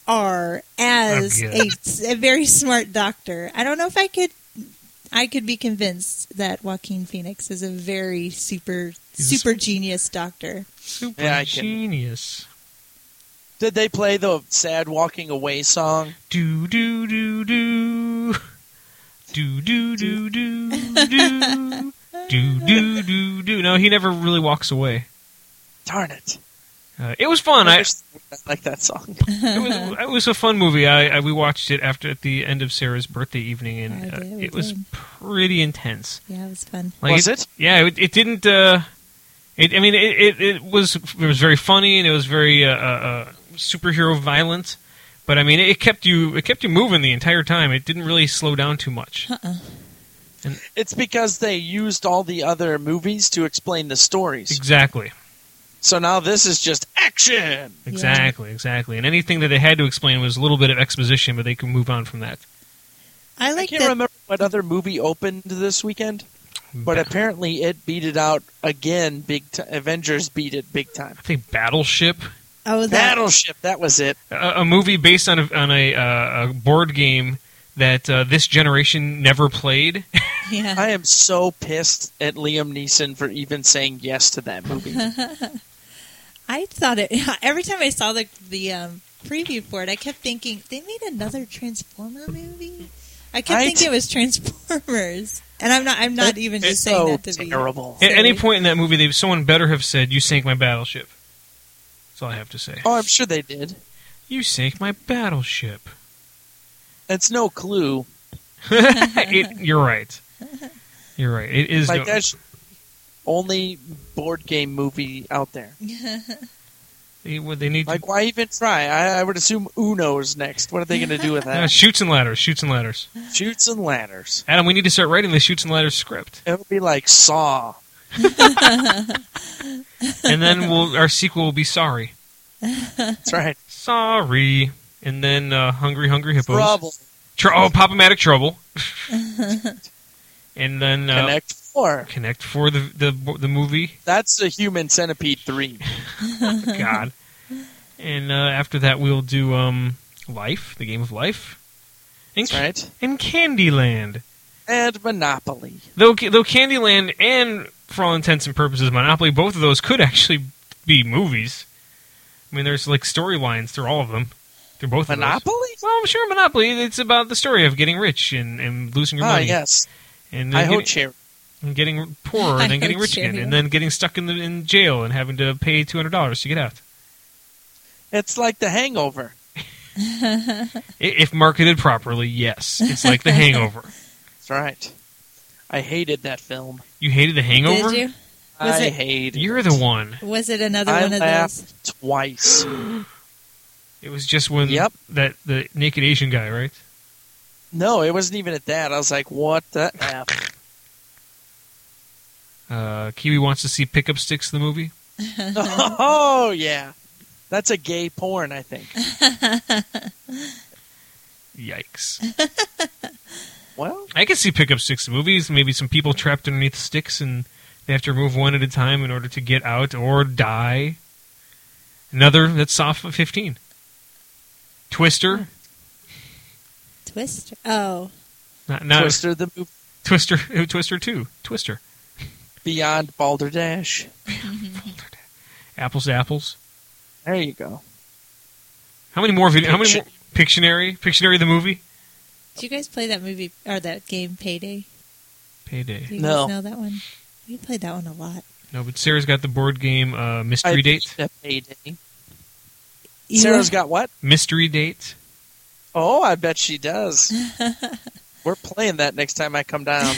R as Oh, a, a very smart doctor. I don't know if I could. I could be convinced that Joaquin Phoenix is a very super He's a super genius doctor. Super Yeah, I can- genius. Did they play the sad walking away song? Do do do do. Do do do do do. Do do do do. No, he never really walks away. Darn it. Uh, it was fun. I, I like that song. it was it was a fun movie. I, I we watched it after at the end of Sarah's birthday evening, and I uh, did, we it was did. pretty intense. Yeah, it was fun. Like Was it? Yeah, it, it didn't. Uh, it, I mean, it, it, it was it was very funny and it was very uh, uh, uh, superhero violent. But I mean, it kept you it kept you moving the entire time. It didn't really slow down too much. Uh-uh. It's because they used all the other movies to explain the stories. Exactly, So now this is just action. exactly, exactly. And anything that they had to explain was a little bit of exposition, but they could move on from that. I I like can't that. remember what other movie opened this weekend, but Ba- apparently it beat it out again. Big t- Avengers beat it big time. I think Battleship, Oh, that. Battleship, that was it. a, a movie based on a, on a, uh, a board game that uh, this generation never played. Yeah. I am so pissed at Liam Neeson for even saying yes to that movie. I thought it every time I saw the the um, preview for it. I kept thinking they made another Transformer movie. I kept Right? thinking it was Transformers. And I'm not. I'm not That even is just saying so that to terrible. be. At any silly. point in that movie, they, someone better have said, "You sank my battleship." That's all I have to say. Oh, I'm sure they did. You sank my battleship. It's no clue. it, you're right. You're right. It is Like no, that's only board game movie out there. they, what they need. Like, to, why even try? I, I would assume Uno's next. What are they going to do with uh, that? shoots and ladders. Shoots and ladders. Shoots and ladders. Adam, we need to start writing the shoots and ladders script, It'll be like Saw. and then we'll our sequel will be Sorry. That's right. Sorry, and then uh, Hungry Hungry Hippos. Trouble. Tr- oh, Pop-O-Matic Trouble. And then uh, Connect Four. Connect for the the the movie. That's a Human Centipede Three. God. And uh, after that, we'll do um, Life, the game of Life, and, That's right. and Candyland. And Monopoly. Though though Candyland and, for all intents and purposes, Monopoly, both of those could actually be movies. I mean, there's like storylines through all of them. Through both Monopoly? of those. Well, I'm sure Monopoly. It's about the story of getting rich and, and losing your Ah, money. yes. And I then hope getting, Cherry. and getting poorer and then getting rich again, and then getting stuck in the in jail and having to pay two hundred dollars to get out. It's like The Hangover. I- If marketed properly, yes, it's like The Hangover. That's right. I hated that film. You hated The Hangover? Did you? Was I it- hated You're it. the one. Was it another I one of laughed those? twice. It was just when Yep. that the naked Asian guy, right? No, it wasn't even at that. I was like, what the F? Uh, Kiwi wants to see Pickup Sticks, the movie. Oh, yeah. That's a gay porn, I think. Yikes. Well, I can see Pickup Sticks, the movies. Maybe some people trapped underneath sticks and they have to remove one at a time in order to get out or die. Another that's soft for fifteen. Twister. Twister. Oh, Not, not Twister the movie Twister. Twister two. Twister. Beyond Balderdash. Apples to apples. There you go. How many more video? How many Picti- more? Pictionary. Pictionary the movie. did you guys play that movie or that game Payday? Payday. Do you No. guys know that one? We played that one a lot. No, but Sarah's got the board game uh, Mystery I Date. beat a Payday. You- Sarah's got what? Mystery Date. Oh, I bet she does. We're playing that next time I come down.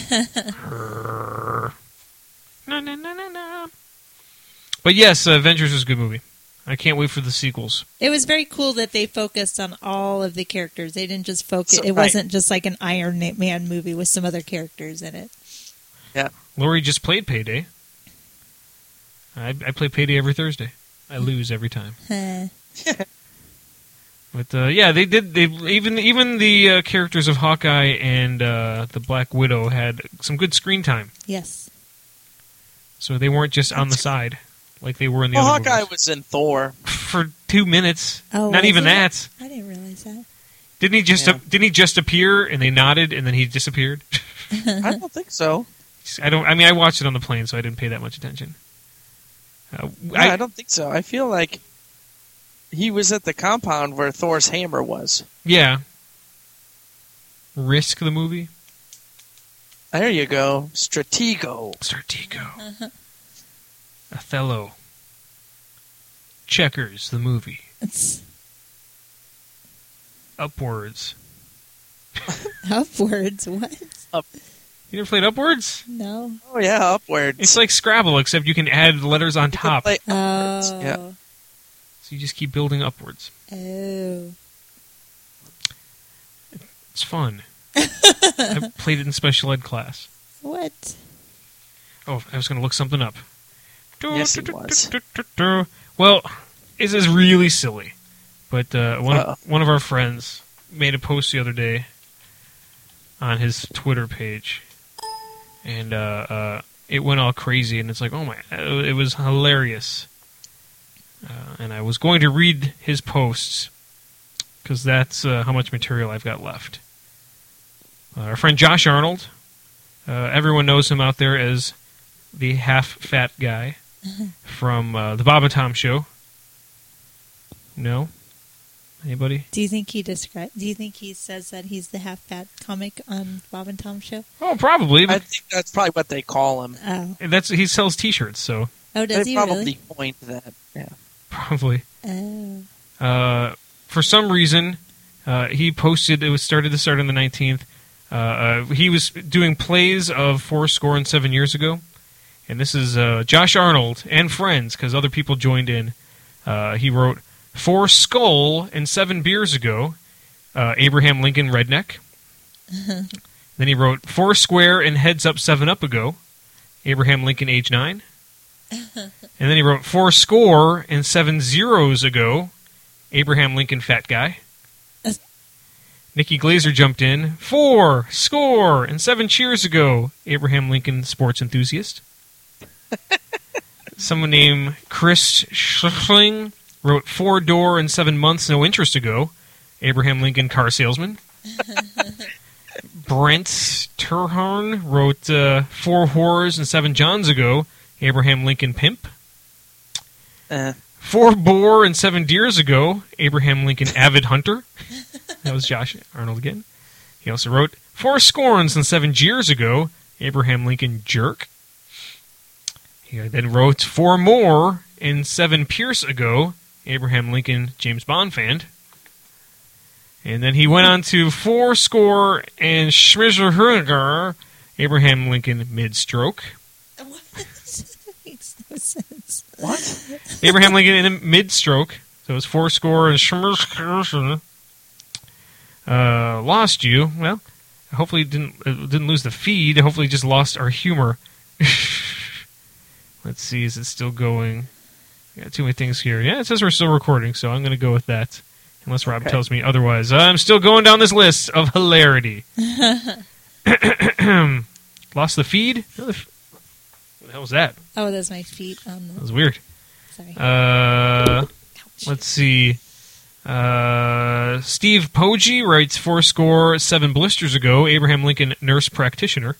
No, no, no, no, no. But yes, uh, Avengers was a good movie. I can't wait for the sequels. It was very cool that they focused on all of the characters. They didn't just focus. So- it right. wasn't just like an Iron Man movie with some other characters in it. Yeah. Lori just played Payday. I, I play Payday every Thursday. I lose every time. Huh. But uh, yeah, they did. They even even the uh, characters of Hawkeye and uh, the Black Widow had some good screen time, Yes. so they weren't just on the side like they were in the Well, other Hawkeye movies. was in Thor. For two minutes. Oh, Not was even he? that. I didn't realize that. Didn't he just Yeah. didn't he just appear and they nodded and then he disappeared? I don't think so. I don't. I mean, I watched it on the plane, so I didn't pay that much attention. Uh, No, I, don't think so. I feel like he was at the compound where Thor's hammer was. Yeah. Risk the movie. There you go. Stratego. Stratego. Othello. Checkers, the movie. It's Upwards. upwards. What? You never played Upwards? No. Oh, yeah, upwards. It's like Scrabble, except you can add letters on You can top. play Oh. upwards. Yeah. So you just keep building upwards. Oh. It's fun. I played it in special ed class. What? Oh, I was going to look something up. Yes, it was. Well, this is really silly, but uh, one Uh-oh. of, one of our friends made a post the other day on his Twitter page, and uh, uh, it went all crazy. And it's like, oh my! It was hilarious. Uh, and I was going to read his posts because that's uh, how much material I've got left. Uh, our friend Josh Arnold. Uh, everyone knows him out there as the half-fat guy from uh, the Bob and Tom Show. No? Anybody? Do you think he describe? Do you think he says that he's the half fat comic on Bob and Tom show? Oh, probably. I think that's probably what they call him. Oh, That's he sells T-shirts, so oh, does they he probably really? point to that. Yeah. probably. Oh, Uh, for some reason, uh, he posted. It was started to start on the nineteenth. Uh, uh, he was doing plays of four score and seven years ago, and this is uh, Josh Arnold and friends because other people joined in. Uh, he wrote four skull and seven beers ago, uh, Abraham Lincoln redneck. Then he wrote four square and heads up seven up ago, Abraham Lincoln age nine. And then he wrote four score and seven zeros ago, Abraham Lincoln fat guy. Nikki Glazer jumped in. Four score and seven cheers ago, Abraham Lincoln sports enthusiast. Someone named Chris Schling wrote four door and seven months no interest ago, Abraham Lincoln car salesman. Brent Terhorn wrote uh, four whores and seven johns ago, Abraham Lincoln pimp. Uh, Four boar and seven deers ago, Abraham Lincoln avid hunter. That was Josh Arnold again. He also wrote four scorns and seven jeers ago, Abraham Lincoln jerk. He then wrote four more and seven Pierce ago, Abraham Lincoln James Bond fan. And then he went on to four score and Schmizerhurger, Abraham Lincoln mid-stroke. what? That makes no sense. what? Abraham Lincoln in a mid-stroke. So it was four score and Schmizerhurger. Uh, lost you. Well, hopefully it didn't it didn't lose the feed. Hopefully it just lost our humor. Let's see, is it still going? Got too many things here. Yeah, it says we're still recording, so I'm going to go with that. Unless Rob Okay. tells me otherwise. I'm still going down this list of hilarity. Lost the feed? What the hell was that? Oh, that's my feet on That the. was weird. Sorry. Uh, Ouch. let's see. Uh, Steve Poggi writes four score seven blisters ago, Abraham Lincoln nurse practitioner.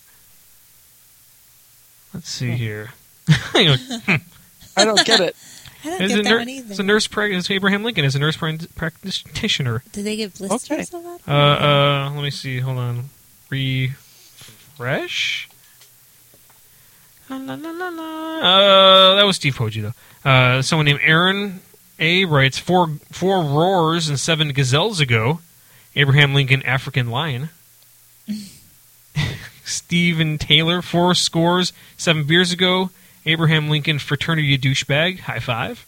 Let's see here. I don't get it. I don't As get a that nur- one either. as a nurse practice, Abraham Lincoln is a nurse pra- practitioner. Do they give blisters a lot? Uh, uh, let me see. Hold on. Refresh. La, la, la, la, la. Uh, that was Steve Poggi, though. Uh, someone named Aaron A writes four four roars and seven gazelles ago. Abraham Lincoln African lion. Stephen Taylor four scores seven beers ago. Abraham Lincoln fraternity douchebag. High five.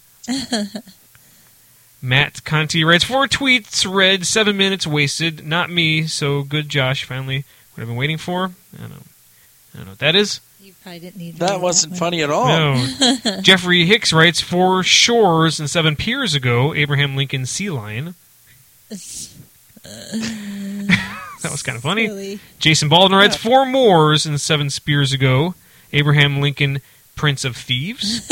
Matt Conti writes four tweets read, seven minutes wasted. Not me, so good, Josh. Finally, what I've been waiting for. I don't know. I don't know what that is. You probably didn't need to That read wasn't one. funny at all. No. Jeffrey Hicks writes four shores and seven piers ago. Abraham Lincoln sea lion. That was kind of funny. Silly. Jason Baldwin writes Yeah. four moors and seven spears ago. Abraham Lincoln, Prince of Thieves.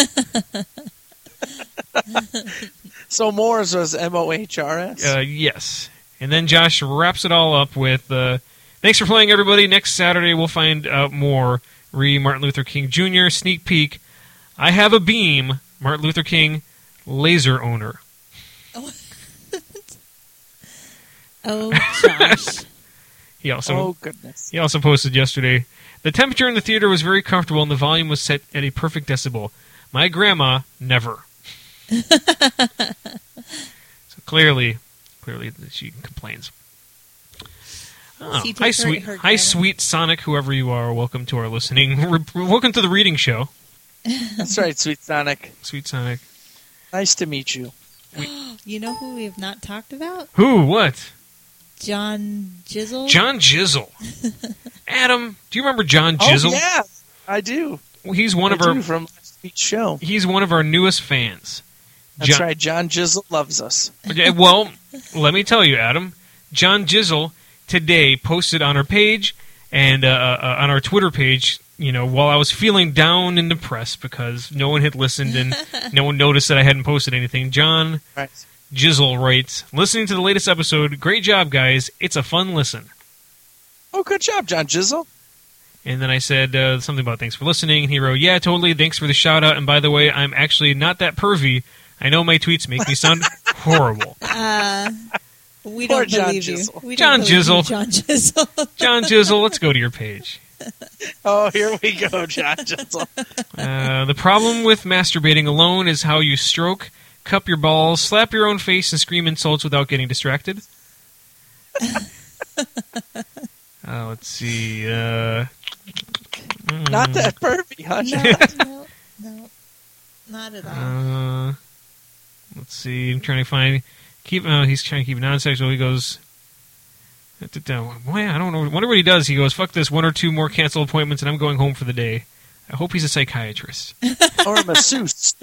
So Moores was M O H R S? Uh, yes. And then Josh wraps it all up with, uh, thanks for playing, everybody. Next Saturday, we'll find out more. Re Martin Luther King Junior Sneak peek. I have a beam. Martin Luther King, laser owner. Oh, Josh. He also oh, goodness. he also posted yesterday. The temperature in the theater was very comfortable and the volume was set at a perfect decibel. My grandma, never. So clearly, clearly she complains. Oh, She hi, takes her- sweet, her hi, grandma. sweet Sonic, whoever you are. Welcome to our listening. Welcome to the reading show, That's right, Sweet Sonic. sweet Sonic. Nice to meet you. You know who we have not talked about? Who? What? John Jizzle. John Jizzle. Adam, do you remember John Jizzle? Oh, yeah, I do. He's one I of our do from last week's show. he's one of our newest fans. That's John- right, John Jizzle loves us. Yeah, well, let me tell you, Adam. John Jizzle today posted on our page and uh, uh, on our Twitter page, you know, while I was feeling down and depressed because no one had listened and no one noticed that I hadn't posted anything. John Right. Jizzle writes, listening to the latest episode, great job, guys. It's a fun listen. Oh, good job, John Jizzle. And then I said uh, something about thanks for listening, and he wrote, yeah, totally, thanks for the shout-out, and by the way, I'm actually not that pervy. I know my tweets make me sound horrible. Uh, we Poor don't John believe you. Jizzle. We John don't believe you, Jizzle. John Jizzle. John Jizzle, let's go to your page. Oh, here we go, John Jizzle. Uh, the problem with masturbating alone is how you stroke, cup your balls, slap your own face, and scream insults without getting distracted. uh, let's see. Uh, Not that pervy, huh? No, no, no, not at all. Uh, let's see. I'm trying to find. Keep. Uh, he's trying to keep it non-sexual. He goes. Boy, I don't know. Wonder what he does. He goes, "Fuck this. One or two more canceled appointments, and I'm going home for the day." I hope he's a psychiatrist. Or a masseuse.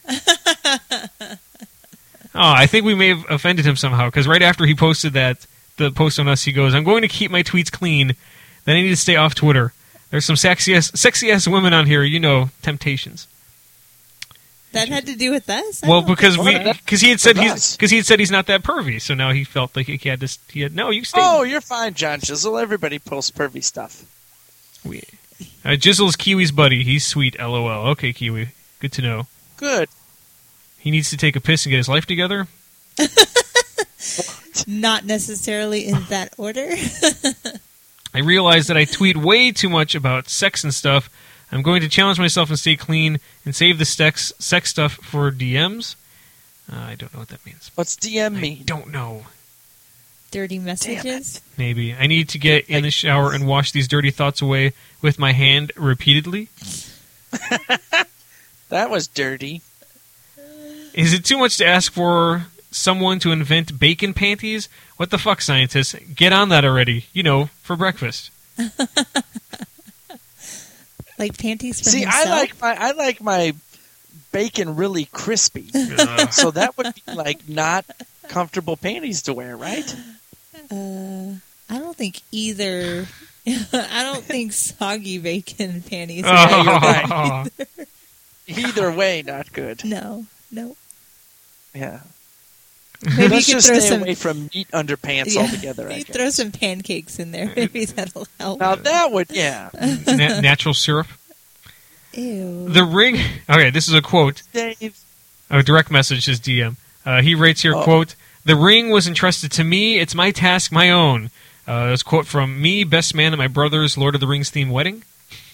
Oh, I think we may have offended him somehow, because right after he posted that, the post on us, he goes, "I'm going to keep my tweets clean. Then I need to stay off Twitter. There's some sexy ass, sexy ass women on here. You know, temptations." That had to do with us? I Well, don't because Well, we that- because he had said with he's us. because he had said he's not that pervy, so now he felt like he had to. He had no. You stay. Oh, you're fine, John Jizzle. Everybody posts pervy stuff. We, uh, Jizzle's Kiwi's buddy. He's sweet. LOL. Okay, Kiwi. Good to know. Good. He needs to take a piss and get his life together. Not necessarily in that order. I realize that I tweet way too much about sex and stuff. I'm going to challenge myself and stay clean and save the sex sex stuff for D Ms. Uh, I don't know what that means. What's D M I mean? don't know. Dirty messages. Maybe. I need to get in the shower and wash these dirty thoughts away with my hand repeatedly. That was dirty. Is it too much to ask for someone to invent bacon panties? What the fuck, scientists? Get on that already. You know, for breakfast. Like panties for See, himself? I like my I like my bacon really crispy. Ugh. So that would be like not comfortable panties to wear, right? Uh, I don't think either. I don't think soggy bacon panties. Oh. are you're good. right. Either way, not good. No, no. Yeah. Maybe Let's you could just throw stay some. away from meat underpants Yeah. altogether. I You guess. throw some pancakes in there. Maybe that'll help. Now that would, yeah. Na- natural syrup. Ew. The ring. Okay, this is a quote. Dave, A direct message is D M. Uh, he writes here, Oh. quote, "The ring was entrusted to me. It's my task, my own." Uh, this quote from me, best man at my brother's Lord of the Rings themed wedding.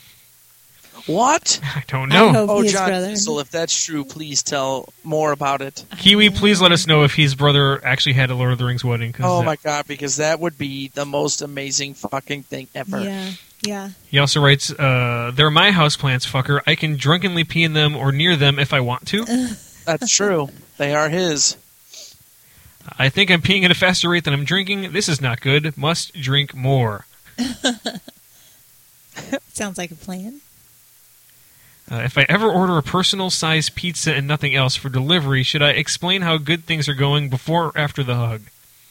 what? I don't I know. hope Oh, his John brother. Diesel, if that's true, please tell more about it. Kiwi, please let us know if his brother actually had a Lord of the Rings wedding. 'Cause Oh that- my god, because that would be the most amazing fucking thing ever. Yeah, yeah. He also writes, uh, "They're my houseplants, fucker. I can drunkenly pee in them or near them if I want to. That's true. They are his. I think I'm peeing at a faster rate than I'm drinking. This is not good. Must drink more." Sounds like a plan. Uh, if I ever order a personal-sized pizza and nothing else for delivery, should I explain how good things are going before or after the hug?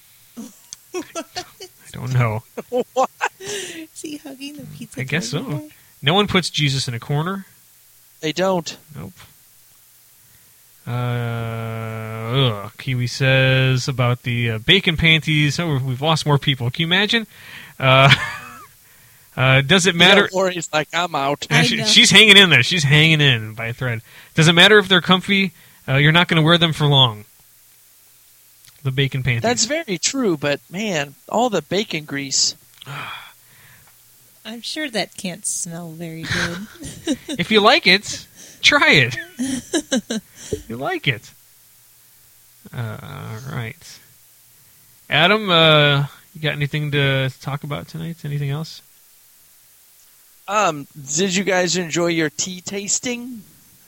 I don't know. What? Is he hugging the pizza? I guess toy so. guy? No one puts Jesus in a corner. They don't. Nope. Uh, ugh. Kiwi says about the uh, bacon panties. Oh, we've lost more people. Can you imagine? Uh, uh, does it matter? Yeah, Lori's like, I'm out. I She- know. she's hanging in there. She's hanging in by a thread. Does it matter if they're comfy? Uh, you're not going to wear them for long. The bacon panties. That's very true, but man, all the bacon grease. I'm sure that can't smell very good. If you like it, try it. If you like it. Uh, all right. Adam, uh, you got anything to talk about tonight? Anything else? Um, did you guys enjoy your tea tasting?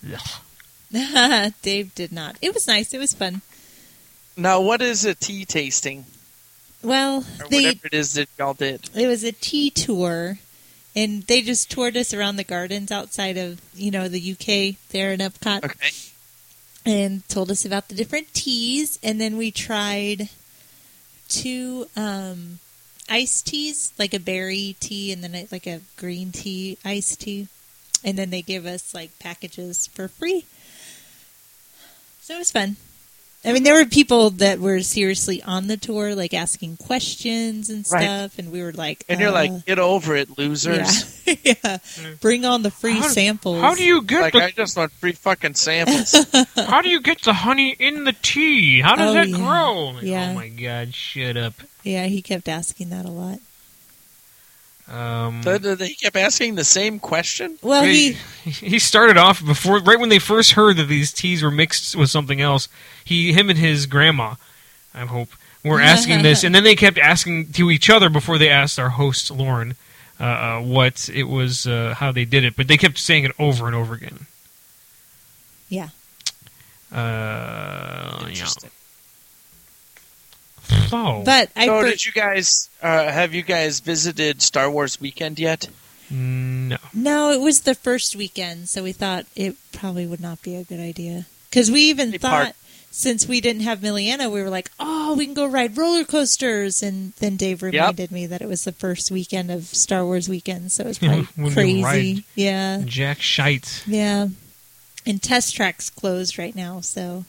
Dave did not. It was nice. It was fun. Now, what is a tea tasting? Well, Or they whatever it is that y'all did. it was a tea tour, and they just toured us around the gardens outside of you know the U K there in Epcot, Okay. and told us about the different teas, and then we tried two um, iced teas, like a berry tea and then a, like a green tea iced tea, and then they give us like packages for free. So it was fun. I mean, there were people that were seriously on the tour, like asking questions and Right. stuff, and we were like, And you're uh, like, get over it, losers. yeah, yeah, bring on the free How- samples. How do you get Like, the I just want free fucking samples. How do you get the honey in the tea? How does Oh, that yeah. grow? Like, Yeah. Oh my god, shut up. Yeah, he kept asking that a lot. Um, So they kept asking the same question. Well, he, he he started off before, right when they first heard that these teas were mixed with something else. He, him, and his grandma, I hope, were asking this, and then they kept asking to each other before they asked our host Lauren uh, uh, what it was, uh, how they did it. But they kept saying it over and over again. yeah. Uh, yeah. Interesting. So, But I So for- did you guys? Uh, have you guys visited Star Wars Weekend yet? no. no, it was the first weekend, so we thought it probably would not be a good idea. Because we even Hey, thought, Park. since we didn't have Miliana, we were like, oh, we can go ride roller coasters. And then Dave reminded me that it was the first weekend of Star Wars weekend, so it was Yeah, probably when we crazy. ride. Yeah, Jack Shite. yeah. And Test Track's closed right now, so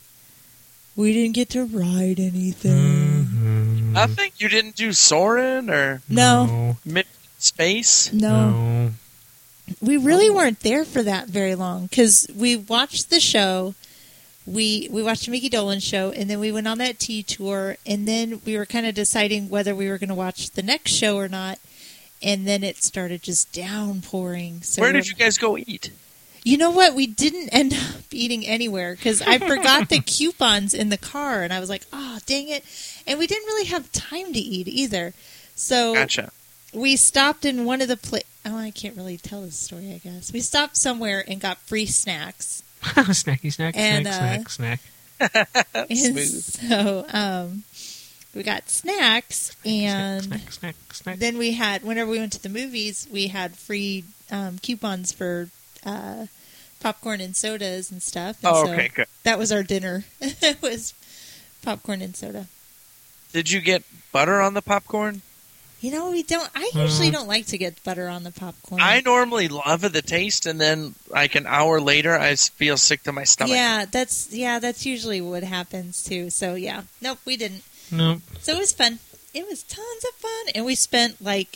we didn't get to ride anything. Mm-hmm. Nothing. You didn't do Soarin' or No, Mid Space. no. No. We really weren't there for that very long because we watched the show. We we watched the Mickey Dolenz show, and then we went on that tea tour, and then we were kind of deciding whether we were going to watch the next show or not. And then it started just downpouring. So Where did you guys go eat? You know what? We didn't end up eating anywhere because I forgot the coupons in the car, and I was like, "Oh, dang it!" And we didn't really have time to eat either. So Gotcha. we stopped in one of the pla- oh, I can't really tell this story. I guess we stopped somewhere and got free snacks. Snacky snack, And, snack, uh, snack, snack. And Smooth. so um, we got snacks, and snack, snack, snack. then we had whenever we went to the movies, we had free um, coupons for uh, popcorn and sodas and stuff. And Oh, so okay, good. that was our dinner. It was popcorn and soda. Did you get butter on the popcorn? You know, we don't. I usually Uh, don't like to get butter on the popcorn. I normally love the taste, and then like an hour later, I s- feel sick to my stomach. Yeah, that's yeah, that's usually what happens too. So yeah, nope, we didn't. No. So it was fun. It was tons of fun, and we spent like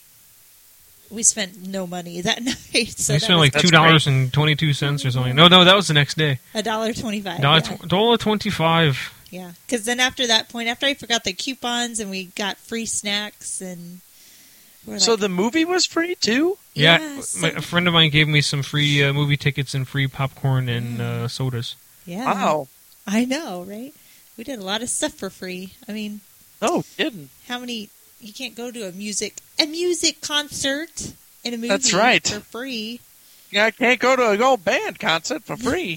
we spent no money that night. So I that spent was like That's two dollars and twenty two cents or something. No, no, that was the next day. a dollar twenty-five. Dollar Yeah, tw- dollar twenty five. yeah. Because then after that point, after I forgot the coupons and we got free snacks and we're So like, the movie was free too? Yeah, Yeah, my, so- a friend of mine gave me some free uh, movie tickets and free popcorn and uh, sodas. yeah, Wow. I know, right? We did a lot of stuff for free. I mean, No kidding. how many? You can't go to a music a music concert in a movie That's right. for free. Yeah, I can't go to a gold band concert for free.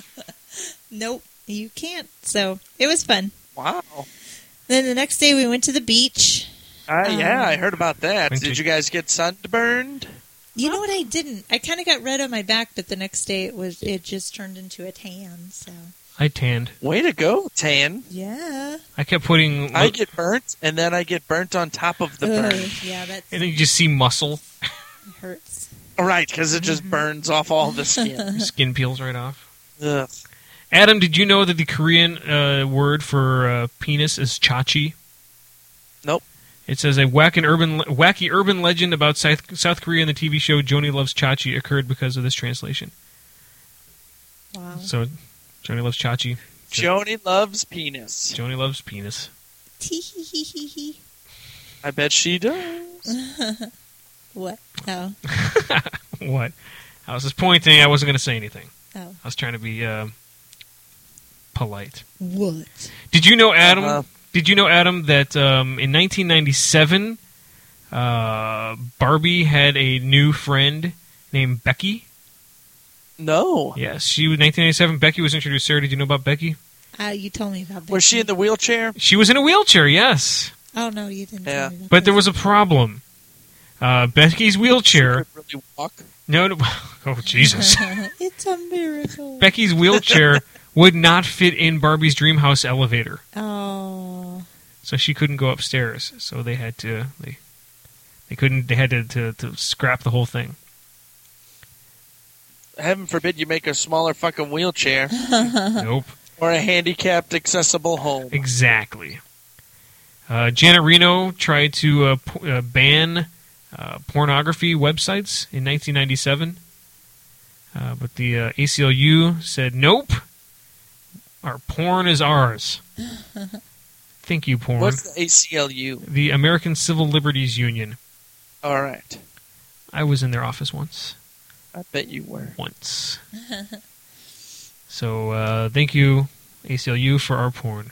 Nope, you can't. So it was fun. Wow. Then the next day we went to the beach. Uh, yeah, Um, I heard about that. Went to- Did you guys get sunburned? You know what? I didn't. I kind of got red on my back, but the next day it was it just turned into a tan. So I tanned. Way to go, Tan. yeah, I kept putting, I get burnt, and then I get burnt on top of the burn. Ugh, yeah, that and then you just see muscle. hurts. Right, because it just burns off all the skin. Your skin peels right off. Ugh. Adam, did you know that the Korean uh, word for uh, penis is chachi? Nope. It says a wacky urban, wacky urban legend about South, South Korea in the T V show Joni Loves Chachi occurred because of this translation. Wow. So, Joni Loves Chachi. Joni loves penis. Joni Loves Penis. Tee-hee-hee-hee-hee. I bet she does. What? Oh, What? I was just pointing. I wasn't going to say anything. oh, I was trying to be uh, polite. what? Did you know, Adam? Uh-huh. Did you know, Adam, that um, in nineteen ninety-seven, uh, Barbie had a new friend named Becky? No. Yes, she was nineteen ninety-seven. Becky was introduced. Sarah, did you know about Becky? Uh, you told me about. Was she in the wheelchair? She was in a wheelchair. Yes, Oh no, you didn't. Yeah. Tell me about but there that. was a problem. Uh, Becky's wheelchair. She could really walk. No, no. Oh Jesus. It's a miracle. Becky's wheelchair would not fit in Barbie's dream house elevator, Oh, so she couldn't go upstairs. So they had to they they couldn't they had to, to, to scrap the whole thing. Heaven forbid you make a smaller fucking wheelchair. Nope. Or a handicapped accessible home. Exactly. Uh, Janet Reno tried to uh, p- uh, ban uh, pornography websites in nineteen ninety-seven, uh, but the uh, A C L U said, nope, our porn is ours. Thank you, porn. What's the A C L U? The American Civil Liberties Union. All right. I was in their office once. I bet you were. Once. So, uh, thank you, A C L U, for our porn.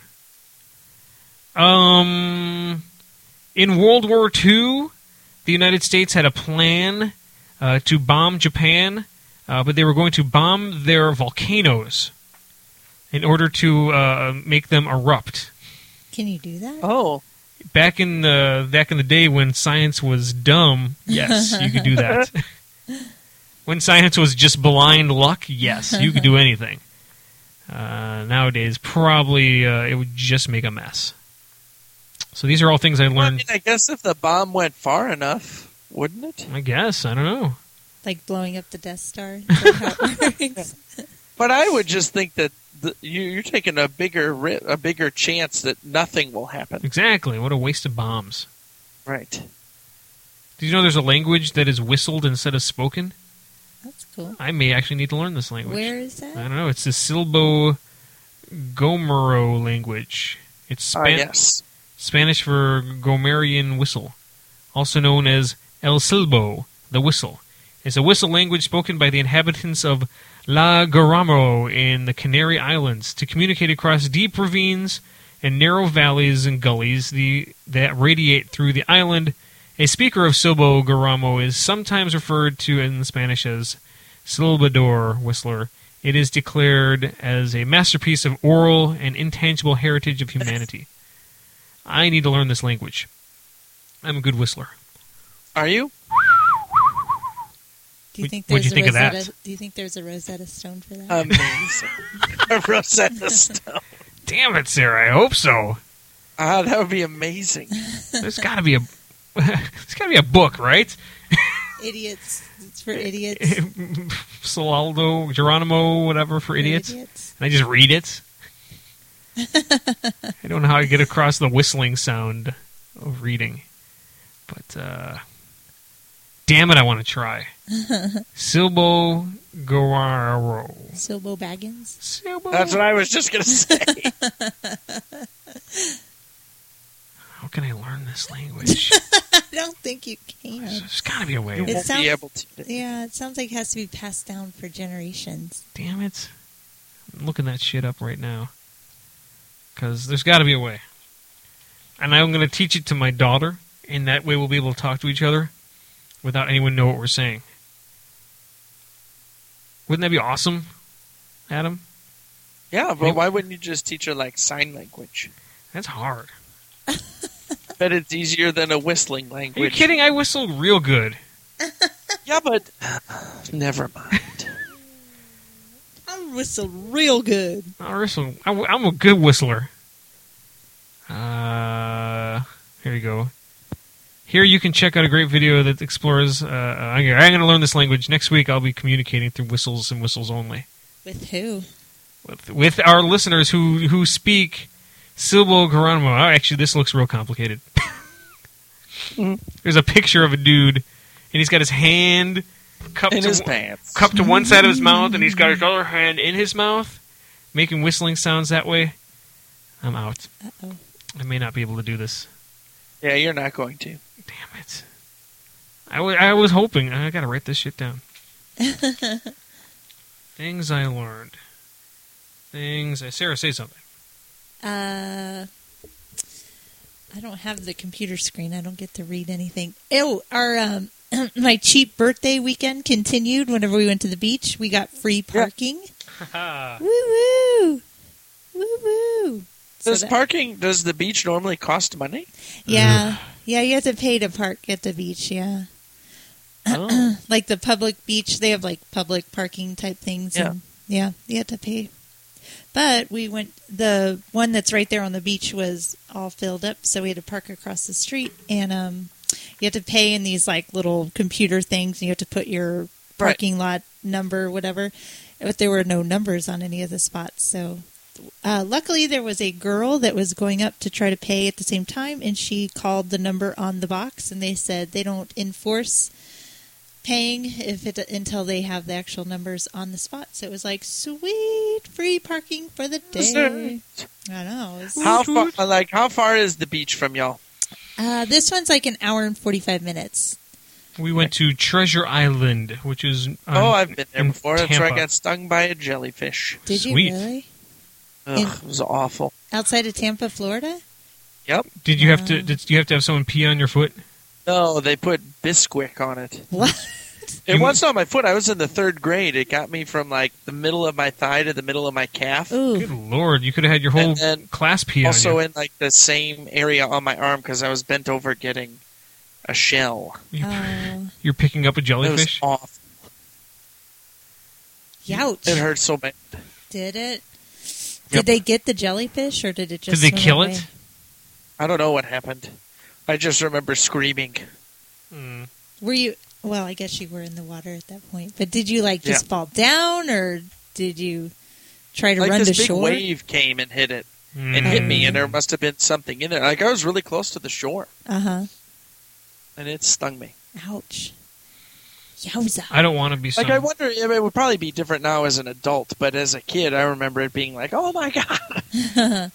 Um, in World War Two, the United States had a plan uh, to bomb Japan, uh, but they were going to bomb their volcanoes in order to uh, make them erupt. Can you do that? Oh. Back in the back in the day when science was dumb, yes, you could do that. When science was just blind luck, yes, you could do anything. Uh, nowadays, probably uh, it would just make a mess. So these are all things I Well, I learned. mean, I guess if the bomb went far enough, wouldn't it? I guess I don't know. Like blowing up the Death Star? Is that how it works? But I would just think that the, you, you're taking a bigger ri- a bigger chance that nothing will happen. Exactly. What a waste of bombs. Right. Did you know there's a language that is whistled instead of spoken? That's cool. I may actually need to learn this language. Where is that? I don't know. It's the Silbo-Gomero language. It's Ah, Span- yes. Spanish for Gomerian whistle, also known as El Silbo, the whistle. It's a whistle language spoken by the inhabitants of La Garamo in the Canary Islands to communicate across deep ravines and narrow valleys and gullies the, that radiate through the island. A speaker of Silbo Garamo is sometimes referred to in Spanish as Silbador Whistler. It is declared as a masterpiece of oral and intangible heritage of humanity. I need to learn this language. I'm a good whistler. Are you? Do you What- think what'd there's you think a of that? Rosetta, Do you think there's a Rosetta Stone for that? Amazing. A Rosetta Stone. Damn it, Sarah! I hope so. Ah, that would be amazing. There's got to be a, there's got to be a book, right? Idiots. It's for idiots. Solaldo, Geronimo, whatever for idiots. idiots. And I just read it. I don't know how to get across the whistling sound of reading, but uh, damn it, I want to try. Silbo Guararo. Silbo Baggins. Silbo. That's what I was just going to say. How can I learn this language? I don't think you can. There's got to be a way. You It won't sounds- be able to. Yeah, it sounds like it has to be passed down for generations. Damn it. I'm looking that shit up right now. Because there's got to be a way. And I'm going to teach it to my daughter, and that way we'll be able to talk to each other without anyone know what we're saying. Wouldn't that be awesome, Adam? Yeah, but Hey- why wouldn't you just teach her like sign language? That's hard. Bet it's easier than a whistling Are you language. kidding? I whistle real good. Yeah, but never mind. I whistle real good. I whistle. I- I'm a good whistler. Uh, here you go. Here you can check out a great video that explores. Uh, I'm going to learn this language next week. I'll be communicating through whistles and whistles only With who? with with our listeners who who speak Silbo Geronimo. Oh, actually, this looks real complicated. Mhm. There's a picture of a dude, and he's got his hand cupped In to his one- pants. cupped to one side of his mouth, and he's got his other hand in his mouth, making whistling sounds that way. I'm out. Uh-oh. I may not be able to do this. Yeah, you're not going to. Damn it. I, w- I was hoping. I gotta write this shit down. Things I learned. Things I... Sarah, say something. Uh, I don't have the computer screen. I don't get to read anything. Oh, our um, my cheap birthday weekend continued. Whenever we went to the beach, we got free parking. Woo woo, woo woo. Does parking? Does the beach normally cost money? Yeah, yeah. You have to pay to park at the beach. Yeah, Oh, like the public beach, they have like public parking type things. Yeah. and, yeah. You have to pay. But we went. The one that's right there on the beach was all filled up, so we had to park across the street, and um, you have to pay in these like little computer things. And you have to put your parking lot number, whatever. But there were no numbers on any of the spots, so Uh, luckily, there was a girl that was going up to try to pay at the same time, and she called the number on the box, and they said they don't enforce paying if it until they have the actual numbers on the spot. So it was like, sweet, free parking for the day. I know. It was, How far? Like, how far is the beach from y'all? uh, this one's like an hour and forty-five minutes. We went to Treasure Island, which is on, Oh, I've been there in before. That's where I Tampa. got stung by a jellyfish. Did you Sweet. really? Ugh, In- it was awful. Outside of Tampa, Florida? Yep. Did you have to? Wow. Did you have to have someone pee on your foot? No, they put Bisquick on it. What? It You- wasn't on my foot. I was in the third grade. It got me from like the middle of my thigh to the middle of my calf. Good Ooh. lord, you could have had your whole And then class pee on Also you. in like the same area on my arm because I was bent over getting a shell. You're, Oh. you're picking up a It was jellyfish. awful. Youch. It hurt so bad. Did it? Yep. Did they get the jellyfish, or did it just Did they swim kill away? it? I don't know what happened. I just remember screaming. Mm. Were you... Well, I guess you were in the water at that point. But did you, like, just Yeah. fall down, or did you try to Like run this to big shore? wave came and hit it. Mm. It hit me, and there must have been something in there. Like I was really close to the shore, Uh-huh. and it stung me. Ouch. Yowza. I don't want to be. Like Some, I wonder, I mean, it would probably be different now as an adult, but as a kid, I remember it being like, "Oh my god!"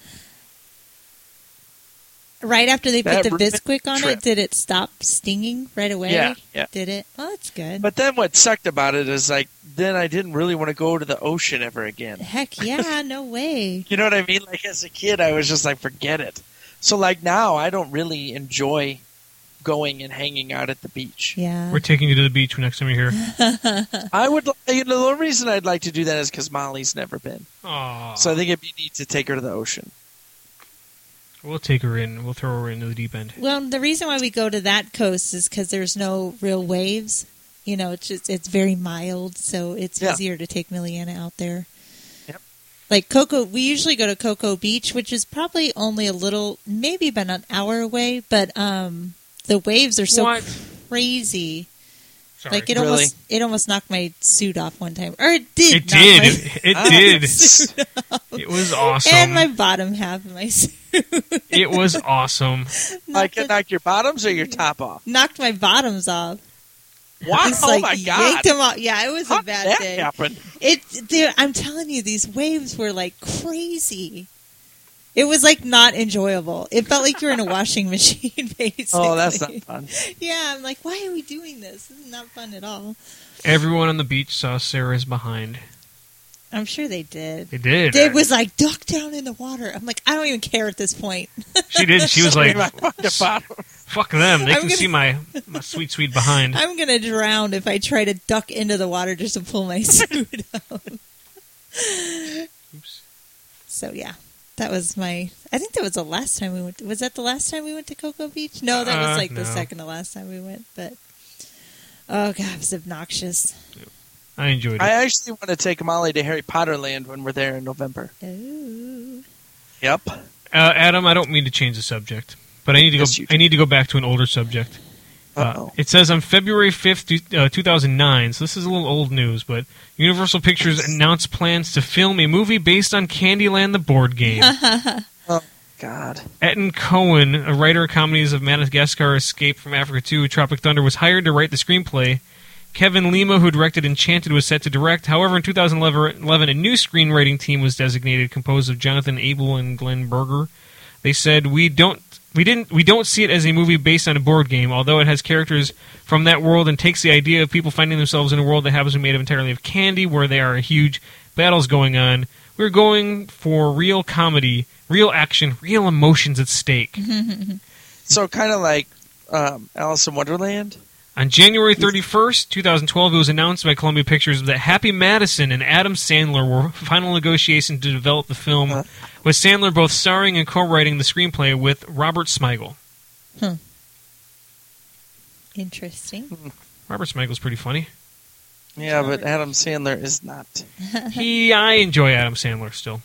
Right after they put That the ruined Bisquick on trip. it, did it stop stinging right away? Yeah, yeah. Did it? Well, that's good. But then what sucked about it is like, then I didn't really want to go to the ocean ever again. Heck yeah, no way. You know what I mean? Like as a kid, I was just like, forget it. So like now, I don't really enjoy going and hanging out at the beach. Yeah. we're taking you to the beach next time you're here. I would, you know, the only reason I'd like to do that is because Molly's never been. Aw. So I think it'd be neat to take her to the ocean. We'll take her in. We'll throw her into the deep end. Well, the reason why we go to that coast is because there's no real waves. You know, it's just it's very mild, so it's Yeah. easier to take Milliana out there. Yep. Like Cocoa, we usually go to Cocoa Beach, which is probably only a little, maybe about an hour away, but um, the waves are so What? crazy. Sorry. Like it Really? almost it almost knocked my suit off one time, or it did. It knock did. my- It, it Ah. did. suit off. It was awesome. And my bottom half of my suit. It was awesome. I knocked, can it- knock your bottoms or your top off. knocked my bottoms off. Wow! It's Oh like my yanked god! them off. Yeah, it was How a did bad that day. happen? It, dude, I'm telling you, these waves were like crazy. It was like not enjoyable. It felt like you were in a washing machine, basically. Oh, that's not fun. Yeah, I'm like, why are we doing this? This is not fun at all. Everyone on the beach saw Sarah's behind. I'm sure they did. They did. Dave was like, duck down in the water. I'm like, I don't even care at this point. She did. She was like, My fucking bottom. "Fuck them. They I'm can gonna- see my my sweet, sweet behind." I'm going to drown if I try to duck into the water just to pull my suit up. Oops. So, yeah. That was my. I think that was the last time we went. Was that the last time we went to Cocoa Beach? No, that was Uh, like the no. second to last time we went. But oh god, it was obnoxious. I enjoyed it. I actually want to take Molly to Harry Potter Land when we're there in November. Ooh. Yep. Uh, Adam, I don't mean to change the subject, but I need to Yes, go. you I need to go back to an older subject. Uh, Uh-oh. it says on February fifth, uh, two thousand nine, so this is a little old news, but Universal Pictures announced plans to film a movie based on Candyland the board game. God. Etten Cohen, a writer of comedies of Madagascar, Escape from Africa two, Tropic Thunder, was hired to write the screenplay. Kevin Lima, who directed Enchanted, was set to direct. However, in two thousand eleven, a new screenwriting team was designated, composed of Jonathan Abel and Glenn Berger. They said, "We don't, we didn't, we don't see it as a movie based on a board game, although it has characters from that world and takes the idea of people finding themselves in a world that happens to be made up entirely of candy, where there are huge battles going on. We're going for real comedy, real action, real emotions at stake." So kind of like um, Alice in Wonderland. On January thirty-first, twenty twelve, it was announced by Columbia Pictures that Happy Madison and Adam Sandler were final negotiations to develop the film, Huh. with Sandler both starring and co-writing the screenplay with Robert Smigel. Interesting. Robert Smigel's pretty funny. Yeah, but Adam Sandler is not. He, I enjoy Adam Sandler still.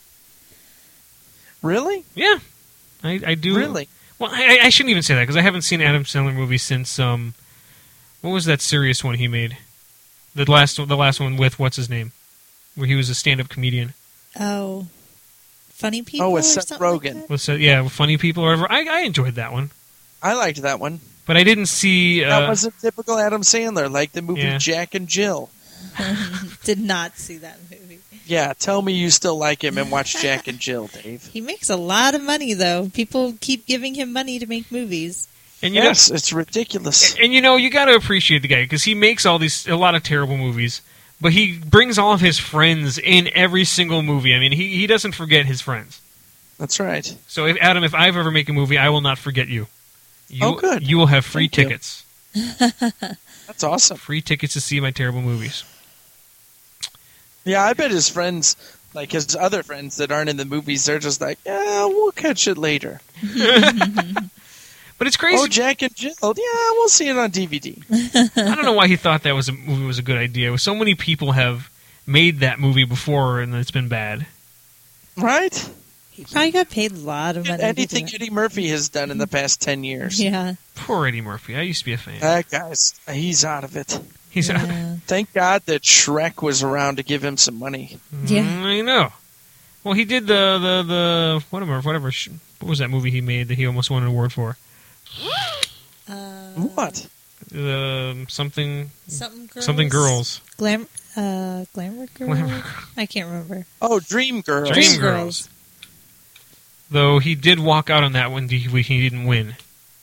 Really? Yeah, I, I do. Really? Well, I, I shouldn't even say that because I haven't seen an Adam Sandler movie since um, what was that serious one he made? The last, the last one with what's his name, where he was a stand-up comedian. Oh, Funny People. Oh, with or Seth something like Rogen. that? What's that? Yeah, Funny People or whatever. I, I enjoyed that one, I liked that one. but I didn't see. Uh, That wasn't typical Adam Sandler, like the movie Yeah. Jack and Jill. Did not see that movie. Yeah, tell me you still like him and watch Jack and Jill, Dave. He makes a lot of money, though. People keep giving him money to make movies. and you Yes, it's ridiculous. know, and you know, you got to appreciate the guy because he makes all these a lot of terrible movies, but he brings all of his friends in every single movie. I mean, he he doesn't forget his friends. That's right. So, if Adam, if I ever make a movie, I will not forget you. you Oh, good. You will have free Thank you. tickets. That's awesome. Free tickets to see my terrible movies. Yeah, I bet his friends, like his other friends that aren't in the movies, they're just like, yeah, we'll catch it later. But it's crazy. Oh, Jack and Jill. Yeah, we'll see it on D V D. I don't know why he thought that was a movie was a good idea. So many people have made that movie before, and it's been bad. Right? He probably got paid a lot of money. to do Anything it. Eddie Murphy has done in the past ten years. Yeah. Poor Eddie Murphy. I used to be a fan. That guy's, he's out of it. He's yeah. Thank God that Shrek was around to give him some money. Yeah. Mm, I know. Well, he did the the the whatever whatever. sh- What was that movie he made that he almost won an award for? Uh, What? Um, something Something girls. something girls. Glam. Uh, glamour girls. Glamour- I can't remember. Oh, Dream Girls. Dream Dream Girls. Though he did walk out on that one, he, he didn't win.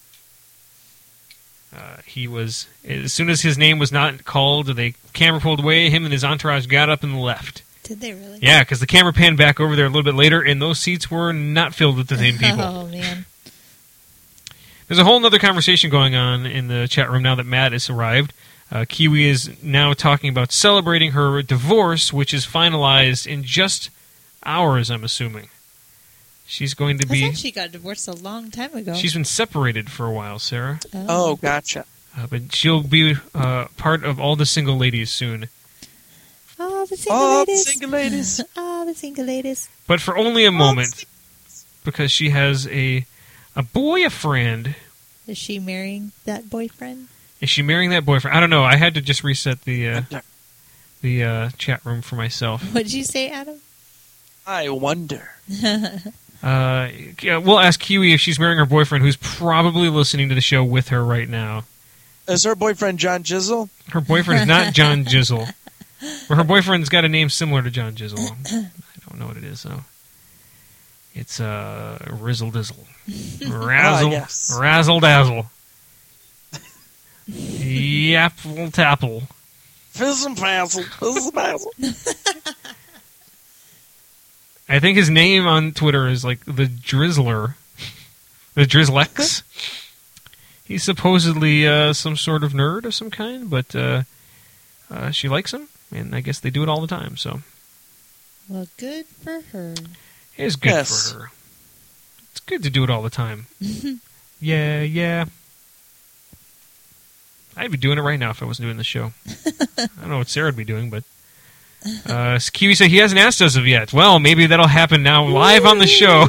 Uh, he was as soon as his name was not called, the camera pulled away. Him and his entourage got up and left. Did they really? Yeah, because the camera panned back over there a little bit later, and those seats were not filled with the same people. Oh man. There's a whole other conversation going on in the chat room now that Matt has arrived. Uh, Kiwi is now talking about celebrating her divorce, which is finalized in just hours, I'm assuming. She's going to I be... thought she got divorced a long time ago. She's been separated for a while, Sarah. Oh, gotcha. Uh, but she'll be uh, part of all the single ladies soon. Oh, the single Oh, ladies. single ladies. Oh, the single ladies. But for only a Oh, moment, because she has a a boyfriend. Is she marrying that boyfriend? Is she marrying that boyfriend? I don't know. I had to just reset the uh, the uh, chat room for myself. What did you say, Adam? I wonder. Uh, yeah, we'll ask Kiwi if she's marrying her boyfriend, who's probably listening to the show with her right now. Is her boyfriend John Jizzle? Her boyfriend is not John Jizzle. But her boyfriend's got a name similar to John Jizzle. I don't know what it is, though. It's uh, Rizzle Dizzle. Razzle, Ah, yes. Razzle Dazzle. Yapple Tapple. Fizzle Pazzle. Fizzle Pazzle. I think his name on Twitter is like the Drizzler. The Drizzlex. He's supposedly uh, some sort of nerd of some kind, but uh, uh, she likes him, and I guess they do it all the time, so Well, good for her. it's good Yes. for her. It's good to do it all the time. yeah, yeah. I'd be doing it right now if I wasn't doing the show. I don't know what Sarah would be doing, but uh, Kiwi said he hasn't asked us of yet. Well, maybe that'll happen now live on the show.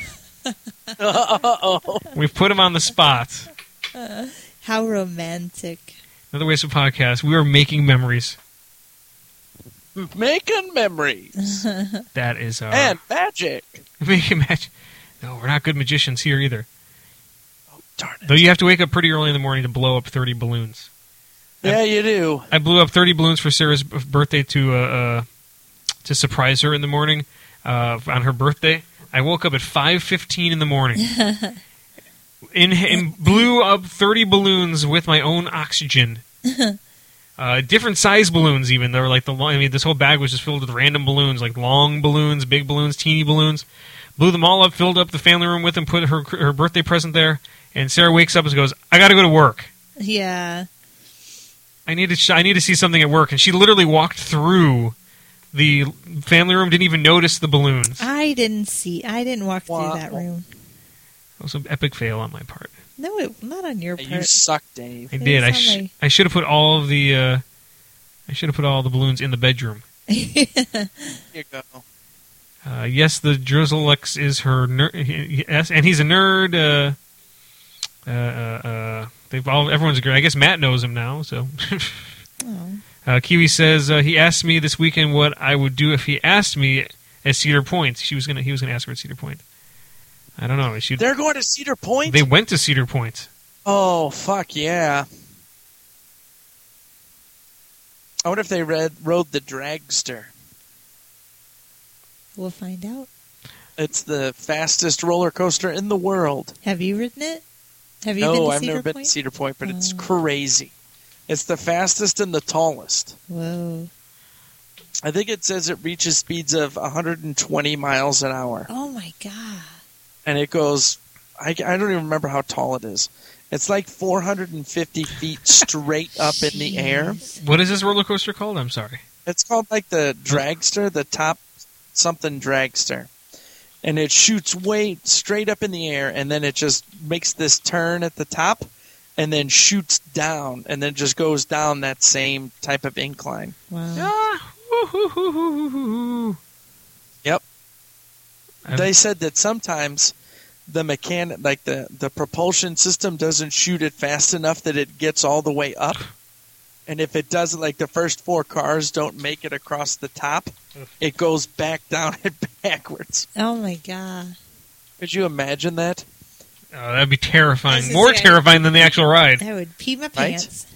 Uh-oh. We've put him on the spot. How romantic. Another Waste of Podcast. We are making memories. Making memories. That is our... And magic. Making magic. No, we're not good magicians here either. Oh, darn it. Though you have to wake up pretty early in the morning to blow up thirty balloons. Yeah, you do. I blew up thirty balloons for Sarah's b- birthday to uh, uh, to surprise her in the morning uh, on her birthday. I woke up at five fifteen in the morning and, and blew up thirty balloons with my own oxygen. Uh, different size balloons, even. They were like the long. I mean, this whole bag was just filled with random balloons, like long balloons, big balloons, teeny balloons. Blew them all up, filled up the family room with them, put her her birthday present there. And Sarah wakes up and goes, "I got to go to work. Yeah. I need to. Sh- I need to see something at work." And she literally walked through the family room, didn't even notice the balloons. I didn't see. I didn't walk Wow. through that room. That was an epic fail on my part. No, it, not on your You part. suck, Dave. I It did. I was on sh- my- I should have put all of the. Uh, I should have put all the balloons in the bedroom. Here you go. Uh, yes, the Drizzlex is her nerd. Yes, and he's a nerd. Uh, uh, uh, uh, they've all. Everyone's agree. I guess Matt knows him now. So, Oh. uh, Kiwi says uh, he asked me this weekend what I would do if he asked me, at Cedar Point. She was gonna. He was gonna ask her at Cedar Point. I don't know. She, They're going to Cedar Point? They went to Cedar Point. Oh, fuck yeah. I wonder if they read, rode the Dragster. We'll find out. It's the fastest roller coaster in the world. Have you ridden it? Have you no, been to I've Cedar never been Point? to Cedar Point, but it's Oh. crazy. It's the fastest and the tallest. Whoa. I think it says it reaches speeds of one hundred twenty miles an hour. Oh, my God. And it goes, I, I don't even remember how tall it is. It's like four hundred fifty feet straight up in the air. Jeez. What is this roller coaster called? I'm sorry. It's called like the Dragster, the top something Dragster. And it shoots way straight up in the air, and then it just makes this turn at the top, and then shoots down, and then just goes down that same type of incline. Wow. Ah, woo-hoo-hoo-hoo-hoo-hoo. Yep. I've- They said that sometimes the mechanic, like the, the propulsion system doesn't shoot it fast enough that it gets all the way up. And if it doesn't, like the first four cars don't make it across the top, it goes back down and backwards. Oh, my God. Could you imagine that? Oh, that'd be terrifying. I was More gonna say, terrifying than the actual ride. I would pee my Right? pants.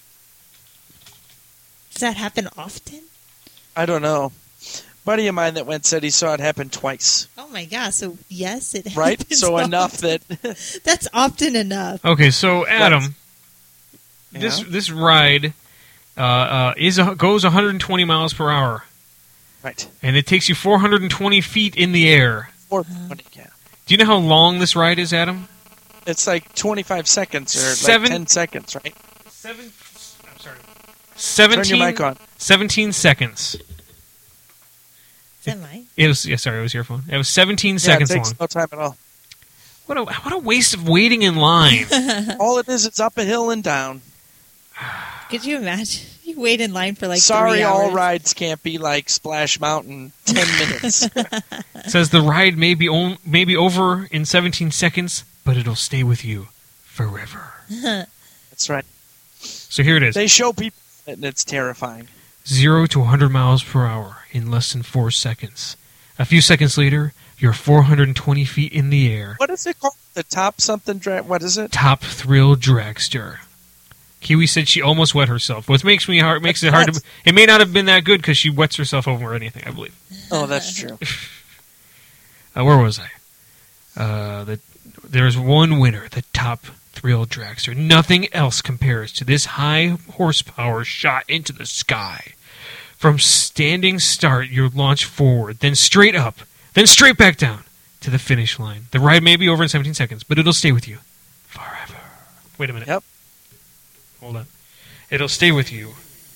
Does that happen often? I don't know. Buddy of mine that went said he saw it happen twice. Oh, my God. So, yes, it Right? happens So often. enough that That's often enough. Okay, so Adam, this Yeah. this ride uh, uh, is a, goes one hundred twenty miles per hour, right. and it takes you four hundred twenty feet in the air. Four twenty, yeah. Do you know how long this ride is, Adam? It's like twenty-five seconds or Seven- like ten seconds, right? Seven. I'm sorry. Turn Seventeen. your mic on. Seventeen seconds. Is that mine? It was. Yeah, sorry, it was your phone. It was seventeen Yeah, it seconds takes long. no time at all. What a what a waste of waiting in line. All it is, it's up a hill and down. Could you imagine? You wait in line for like Sorry, three all hours. rides can't be like Splash Mountain, ten minutes. It says the ride may be on, may be over in seventeen seconds, but it'll stay with you forever. That's right. So here it is. They show people it and it's terrifying. Zero to one hundred miles per hour in less than four seconds. A few seconds later, you're four hundred twenty feet in the air. What is it called? The top something drag? What is it? Top Thrill Dragster. Kiwi said she almost wet herself, which makes me hard. Makes it hard to. It may not have been that good because she wets herself over or anything. I believe. Oh, that's true. Uh, where was I? Uh, the, there's one winner, the Top Thrill Dragster. Nothing else compares to this high horsepower shot into the sky. From standing start, you're launched forward, then straight up, then straight back down to the finish line. The ride may be over in seventeen seconds, but it'll stay with you forever. Wait a minute. Yep. Hold on. It'll stay with you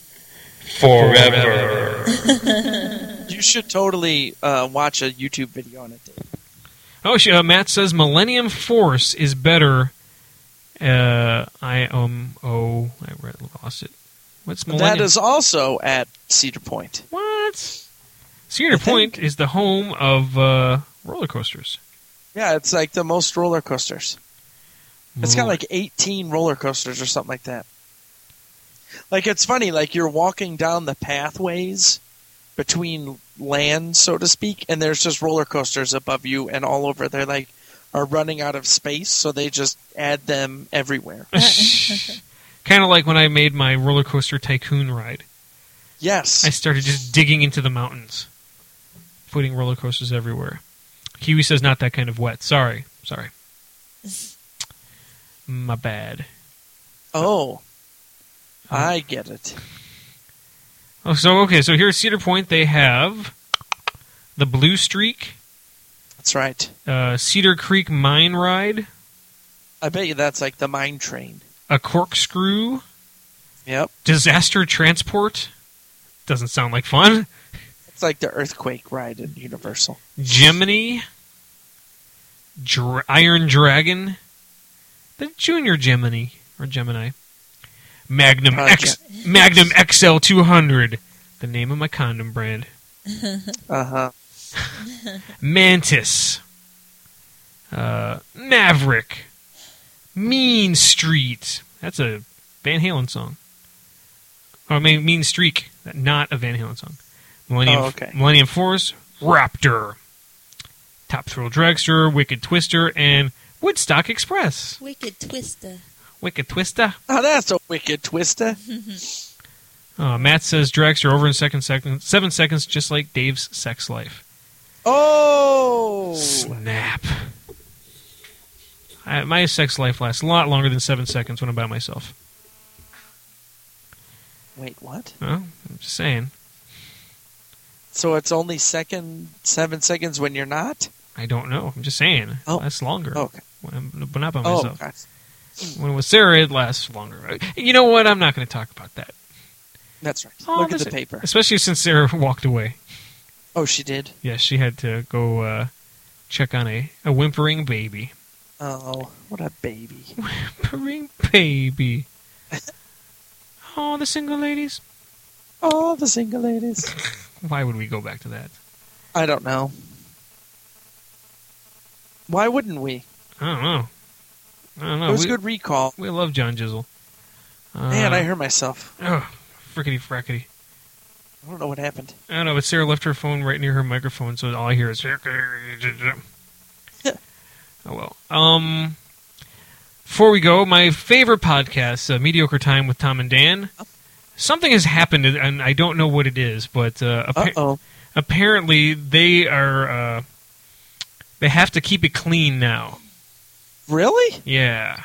Forever. You should totally uh, watch a YouTube video on it, Dave. Oh, she, uh, Matt says Millennium Force is better. Uh, I um oh I read, lost it. What's Millennium? That is also at Cedar Point. What? Cedar I think- Point is the home of uh, roller coasters. Yeah, it's like the most roller coasters. It's got Mil- like eighteen roller coasters or something like that. Like, it's funny, like, you're walking down the pathways between lands, so to speak, and there's just roller coasters above you and all over. They're like, are running out of space, so they just add them everywhere. kind of like when I made my roller coaster tycoon ride. Yes. I started just digging into the mountains, putting roller coasters everywhere. Kiwi says not that kind of wet. Sorry, sorry. My bad. Oh. I get it. Oh, so okay, so here at Cedar Point they have the Blue Streak, That's right. uh, Cedar Creek Mine Ride, I bet you that's like the mine train. a Corkscrew, Yep. Disaster Transport. Doesn't sound like fun. It's like the earthquake ride in Universal. Gemini, Dra- Iron Dragon, the Junior Gemini or Gemini, Magnum Uh, X, Magnum X L two hundred, the name of my condom brand. Uh-huh. Mantis, uh, Maverick, Mean Street. That's a Van Halen song. Oh, I mean Mean Streak, not a Van Halen song. Millennium, Oh, okay. Millennium Force, Raptor, Top Thrill Dragster, Wicked Twister, and Woodstock Express. Wicked Twister. Wicked Twister. Oh, that's a wicked twister. Uh, Matt says Dragster over in second second, seven seconds, just like Dave's sex life. Oh! Snap. I, my sex life lasts a lot longer than seven seconds when I'm by myself. Wait, what? Well, I'm just saying. So it's only second seven seconds when you're not? I don't know. I'm just saying. It Oh. lasts longer Oh, okay. when I'm but not by Oh, myself. God. When with Sarah, it lasts longer. You know what? I'm not going to talk about that. That's right. Oh, Look at this- the paper. Especially since Sarah walked away. Oh, she did? Yes, she had to go uh, check on a, a whimpering baby. Oh, what a baby. Whimpering baby. Oh, the single ladies. Oh, the single ladies. Why would we go back to that? I don't know. Why wouldn't we? I don't know. I don't know. It was we, a good recall. we love John Jizzle. Uh, Man, I heard myself. Oh, frickety frackety. I don't know what happened. I don't know, but Sarah left her phone right near her microphone, so all I hear is. Oh well. Um, before we go, my favorite podcast, uh, Mediocre Time with Tom and Dan. Something has happened, and I don't know what it is, but uh, appa- Uh-oh. apparently they are. Uh, they have to keep it clean now. Really? Yeah.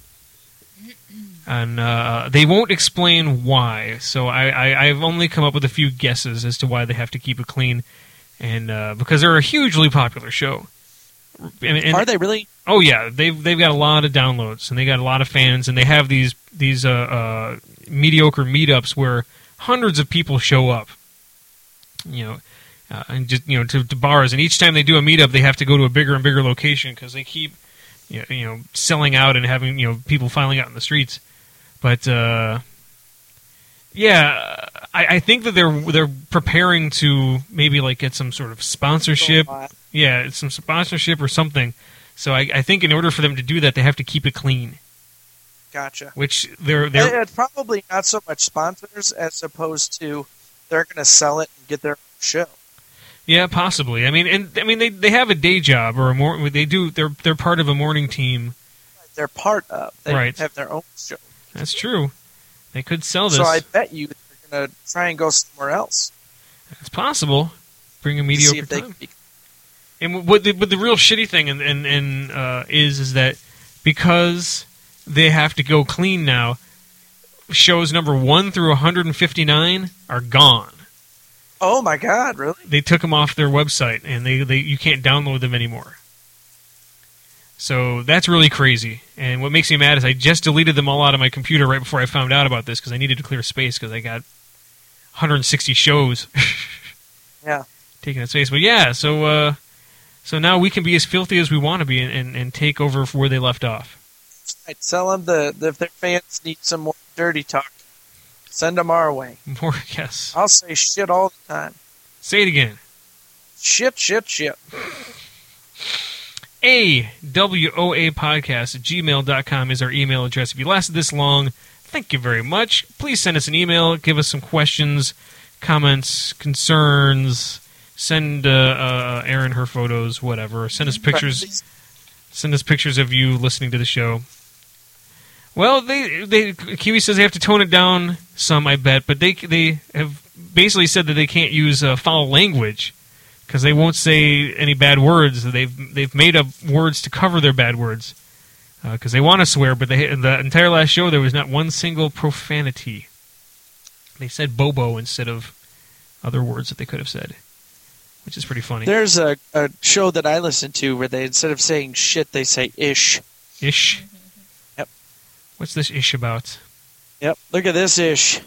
And uh, they won't explain why, so I, I, I've only come up with a few guesses as to why they have to keep it clean, and uh, because they're a hugely popular show. And, and, Are they really? Oh yeah, they've they've got a lot of downloads and they got a lot of fans, and they have these these uh, uh, mediocre meetups where hundreds of people show up. You know, uh, and just you know to, to bars, and each time they do a meetup, they have to go to a bigger and bigger location because they keep you know, you know selling out and having you know people filing out in the streets. But uh, yeah, I, I think that they're they're preparing to maybe like get some sort of sponsorship. Yeah, it's some sponsorship or something. So I, I think in order for them to do that, they have to keep it clean. Gotcha. Which they're they're It's probably not so much sponsors as opposed to they're going to sell it and get their show. yeah, possibly. I mean, and I mean they, they have a day job or a more they do they're they're part of a morning team. They're part of. They Right. have their own show. That's true. They could sell this. So I bet you they're going to try and go somewhere else. It's possible. Bring a to mediocre see if they time. can be- And what the, what the real shitty thing and, and, and uh, is is that because they have to go clean now, shows number one through one hundred fifty-nine are gone. Oh my God! Really? They took them off their website, and they, they you can't download them anymore. So that's really crazy. And what makes me mad is I just deleted them all out of my computer right before I found out about this because I needed to clear space because I got one hundred sixty shows Yeah. taking up space. But yeah, so uh, so now we can be as filthy as we want to be and, and, and take over where they left off. I'd tell them the, the if their fans need some more dirty talk, send them our way. More, yes. I'll say shit all the time. Say it again. Shit, shit, shit. A W O A podcast at gmail dot com is our email address. If you lasted this long, thank you very much. Please send us an email. Give us some questions, comments, concerns. Send uh, uh, Erin her photos, whatever. Send us pictures. Send us pictures of you listening to the show. Well, they they Kiwi says they have to tone it down some, I bet, but they they have basically said that they can't use uh, foul language because they won't say any bad words. They've they've made up words to cover their bad words because uh, they want to swear, but they, the entire last show there was not one single profanity. They said bobo instead of other words that they could have said, which is pretty funny. There's a, a show that I listen to where they instead of saying shit, they say ish. Ish? Yep. What's this ish about? Yep. Look at this ish.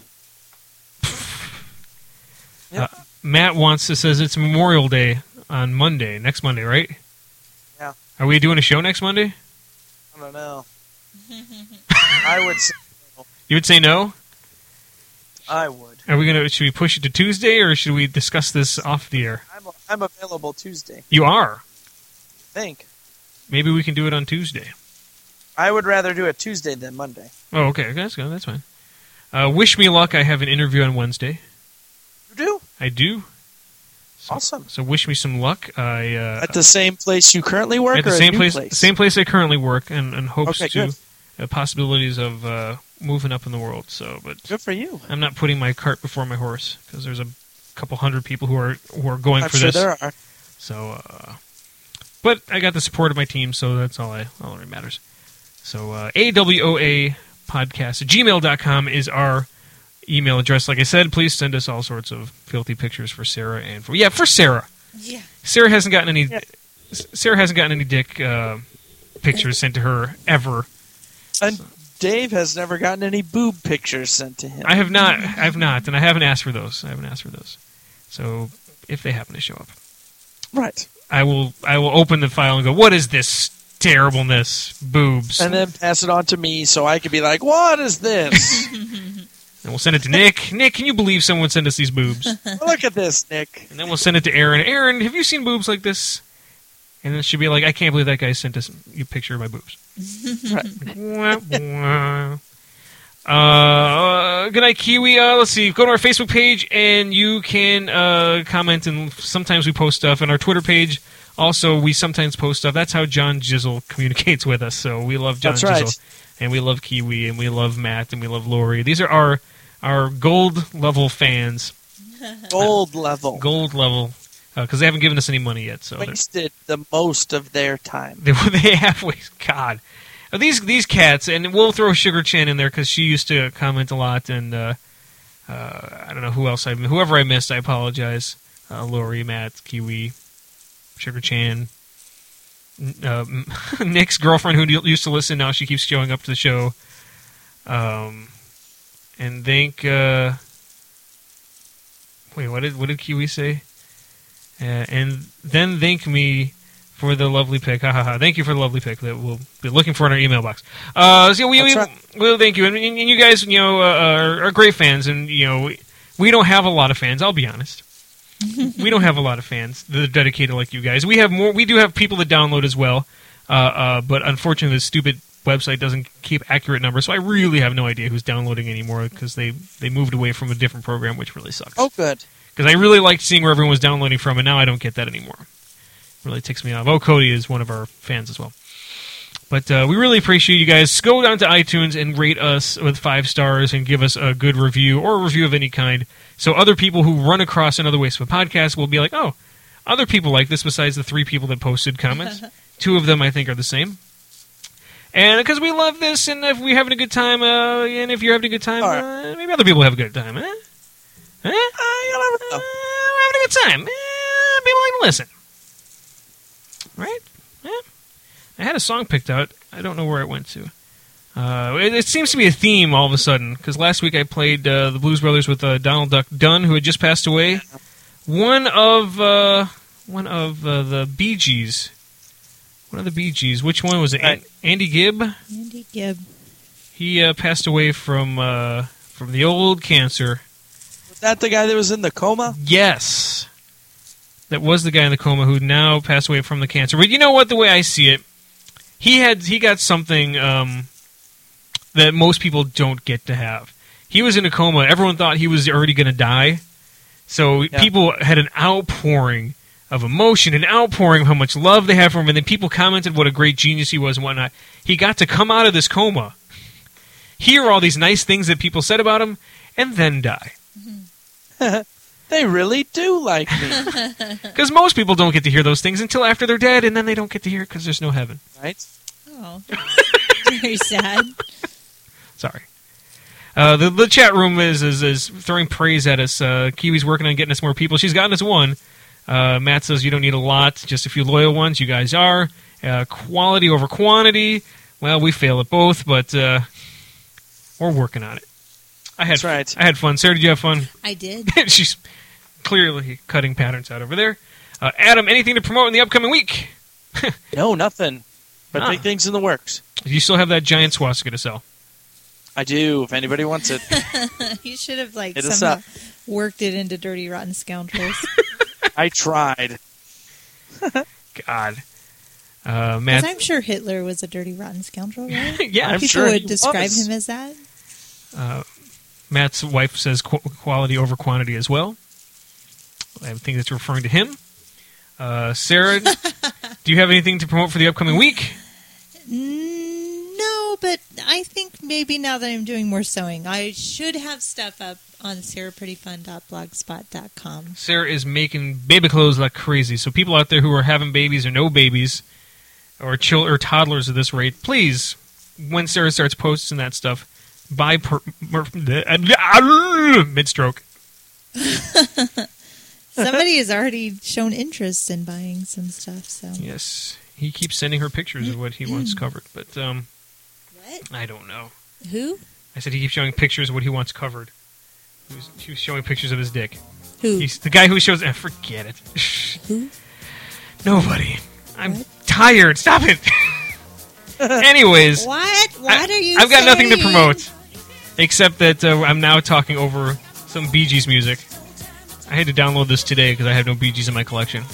Yep. Uh, Matt wants to says it's Memorial Day on Monday, next Monday, right? Yeah. Are we doing a show next Monday? I don't know. I would say no. You would say no? I would. Are we gonna? Should we push it to Tuesday, or should we discuss this off the air? I'm, I'm available Tuesday. You are. I think. Maybe we can do it on Tuesday. I would rather do it Tuesday than Monday. Oh, okay. That's good. That's fine. Uh, wish me luck. I have an interview on Wednesday. You do? I do. So, Awesome. So wish me some luck. I uh, At the same place you currently work, at the or same a new place, place? same place I currently work, and, and hopes Okay, to good. uh, possibilities of uh, moving up in the world. So, but Good for you. I'm not putting my cart before my horse because there's a couple hundred people who are who are going I'm for sure this. there are. So, uh, but I got the support of my team, so that's all I all that matters. So, uh, A W O A podcast at gmail dot com is our email address. Like I said, please send us all sorts of filthy pictures for Sarah and for yeah for Sarah. Yeah. Sarah hasn't gotten any. Yeah. Sarah hasn't gotten any dick uh, pictures sent to her ever. And Dave has never gotten any boob pictures sent to him. I have not. I have not, and I haven't asked for those. I haven't asked for those. So if they happen to show up, Right. I will. I will open the file and go, "What is this terribleness? Boobs." And then pass it on to me so I can be like, what is this? And we'll send it to Nick. Nick, can you believe someone sent us these boobs? Look at this, Nick. And then we'll send it to Aaron. Aaron, have you seen boobs like this? And then she'll be like, I can't believe that guy sent us a picture of my boobs. Right. Wah, wah. Uh, good night, Kiwi. Uh, let's see. Go to our Facebook page, and you can uh, comment, and sometimes we post stuff. And our Twitter page, also, we sometimes post stuff. That's how John Jizzle communicates with us. So we love John That's right. Jizzle. And we love Kiwi, and we love Matt, and we love Lori. These are our our gold level fans. Gold level. Gold level. Because they haven't given us any money yet. So they're- Wasted the most of their time. They, they have waste. God, Uh, these these cats, and we'll throw Sugar Chan in there because she used to comment a lot, and uh, uh, I don't know who else I whoever I missed. I apologize. Uh, Lori, Matt, Kiwi, Sugar Chan, uh, Nick's girlfriend who used to listen. Now she keeps showing up to the show. Um, and think. Uh, wait, what did what did Kiwi say? Uh, and then thank me for the lovely pick. Ha ha ha. Thank you for the lovely pick that we'll be looking for in our email box. Uh, so we, we, That's right. well, thank you. And, and you guys, you know, uh, are, are great fans. And, you know, we, we don't have a lot of fans, I'll be honest. We don't have a lot of fans that are dedicated like you guys. We have more. We do have people that download as well. Uh, uh, but unfortunately, the stupid website doesn't keep accurate numbers. So I really have no idea who's downloading anymore because they, they moved away from a different program, which really sucks. Oh, good. Because I really liked seeing where everyone was downloading from, and now I don't get that anymore. It really ticks me off. Oh, Cody is one of our fans as well. But uh, we really appreciate you guys. Go down to iTunes and rate us with five stars and give us a good review or a review of any kind. So other people who run across another Waste of a Podcast will be like, oh, other people like this besides the three people that posted comments. Two of them, I think, are the same. And because we love this, and if we're having a good time, uh, and if you're having a good time, Right. uh, maybe other people have a good time, eh? Eh? Uh, you never know. Uh, we're having a good time. Eh, people like to listen. Right? Yeah. I had a song picked out. I don't know where it went to. Uh, it, it seems to be a theme all of a sudden, because last week I played uh, the Blues Brothers with uh, Donald Duck Dunn, who had just passed away. One of uh, one of uh, the Bee Gees. One of the Bee Gees. Which one was it? Right. An- Andy Gibb? Andy Gibb. He uh, passed away from uh, from the old cancer. Was that the guy that was in the coma? Yes. That was the guy in the coma who now passed away from the cancer. But you know what? The way I see it, he had he got something um, that most people don't get to have. He was in a coma. Everyone thought he was already going to die. So Yeah. people had an outpouring of emotion, an outpouring of how much love they had for him, and then people commented what a great genius he was and whatnot. He got to come out of this coma, hear all these nice things that people said about him, and then die. They really do like me, Because most people don't get to hear those things until after they're dead, and then they don't get to hear it because there's no heaven. right? Oh, very sad. Sorry. Uh, the the chat room is is, is throwing praise at us. Uh, Kiwi's working on getting us more people. She's gotten us one. Uh, Matt says you don't need a lot, just a few loyal ones. You guys are. Uh, quality over quantity. Well, we fail at both, but uh, we're working on it. I had That's right. I had fun. Sarah, did you have fun? I did. She's clearly cutting patterns out over there. Uh, Adam, anything to promote in the upcoming week? No, nothing. But Ah. big things in the works. You still have that giant swastika to sell. I do. If anybody wants it, You should have like Hit us somehow up. worked it into Dirty Rotten Scoundrels. I tried. God. Uh, Because Matt, I'm sure Hitler was a dirty rotten scoundrel, right? yeah, I'm People sure would he describe was. him as that. Uh, Matt's wife says qu- quality over quantity as well. I think that's referring to him. Uh, Sarah, do you have anything to promote for the upcoming week? No, but I think maybe now that I'm doing more sewing, I should have stuff up on sarah pretty fun dot blogspot dot com. Sarah is making baby clothes like crazy. So people out there who are having babies or no babies or chill or toddlers at this rate, please, when Sarah starts posting that stuff, buy per, per, mid-stroke. Somebody has already shown interest in buying some stuff. So Yes, he keeps sending her pictures of what he wants covered, but um, what? I don't know. Who? I said he keeps showing pictures of what he wants covered. He was, he was showing pictures of his dick. Who? He's the guy who shows. Eh, forget it. Who? Nobody. I'm What? tired. Stop it. Anyways, What? What I, are you? I've got nothing to saying? promote, except that uh, I'm now talking over some Bee Gees music. I had to download this today because I have no Bee Gees in my collection.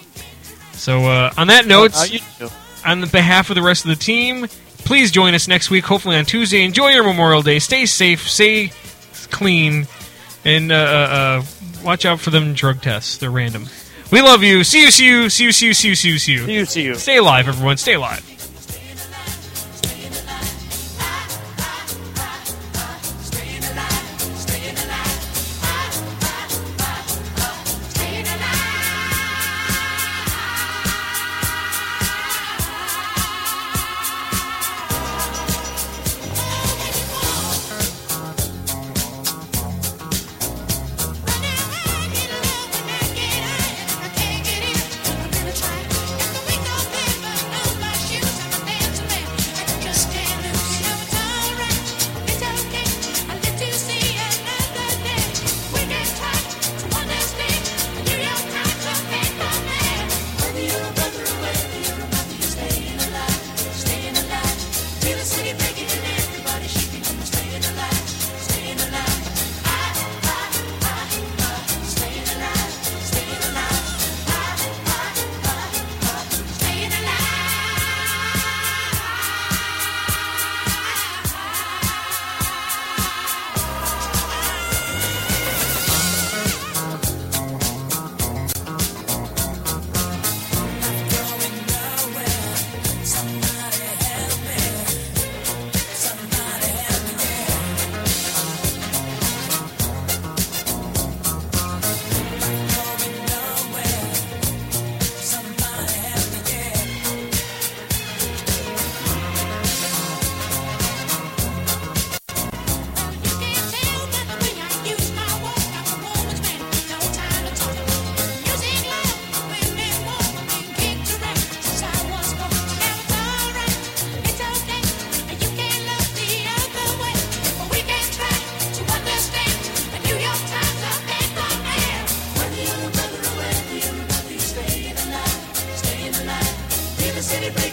So uh, on that note, How you do? on the behalf of the rest of the team, please join us next week, hopefully on Tuesday. Enjoy your Memorial Day. Stay safe, stay clean, and uh, uh, watch out for them drug tests. They're random. We love you. See you, see you, see you, see you, see you, see you, see you. See you, see you. Stay alive, everyone. Stay alive. City break.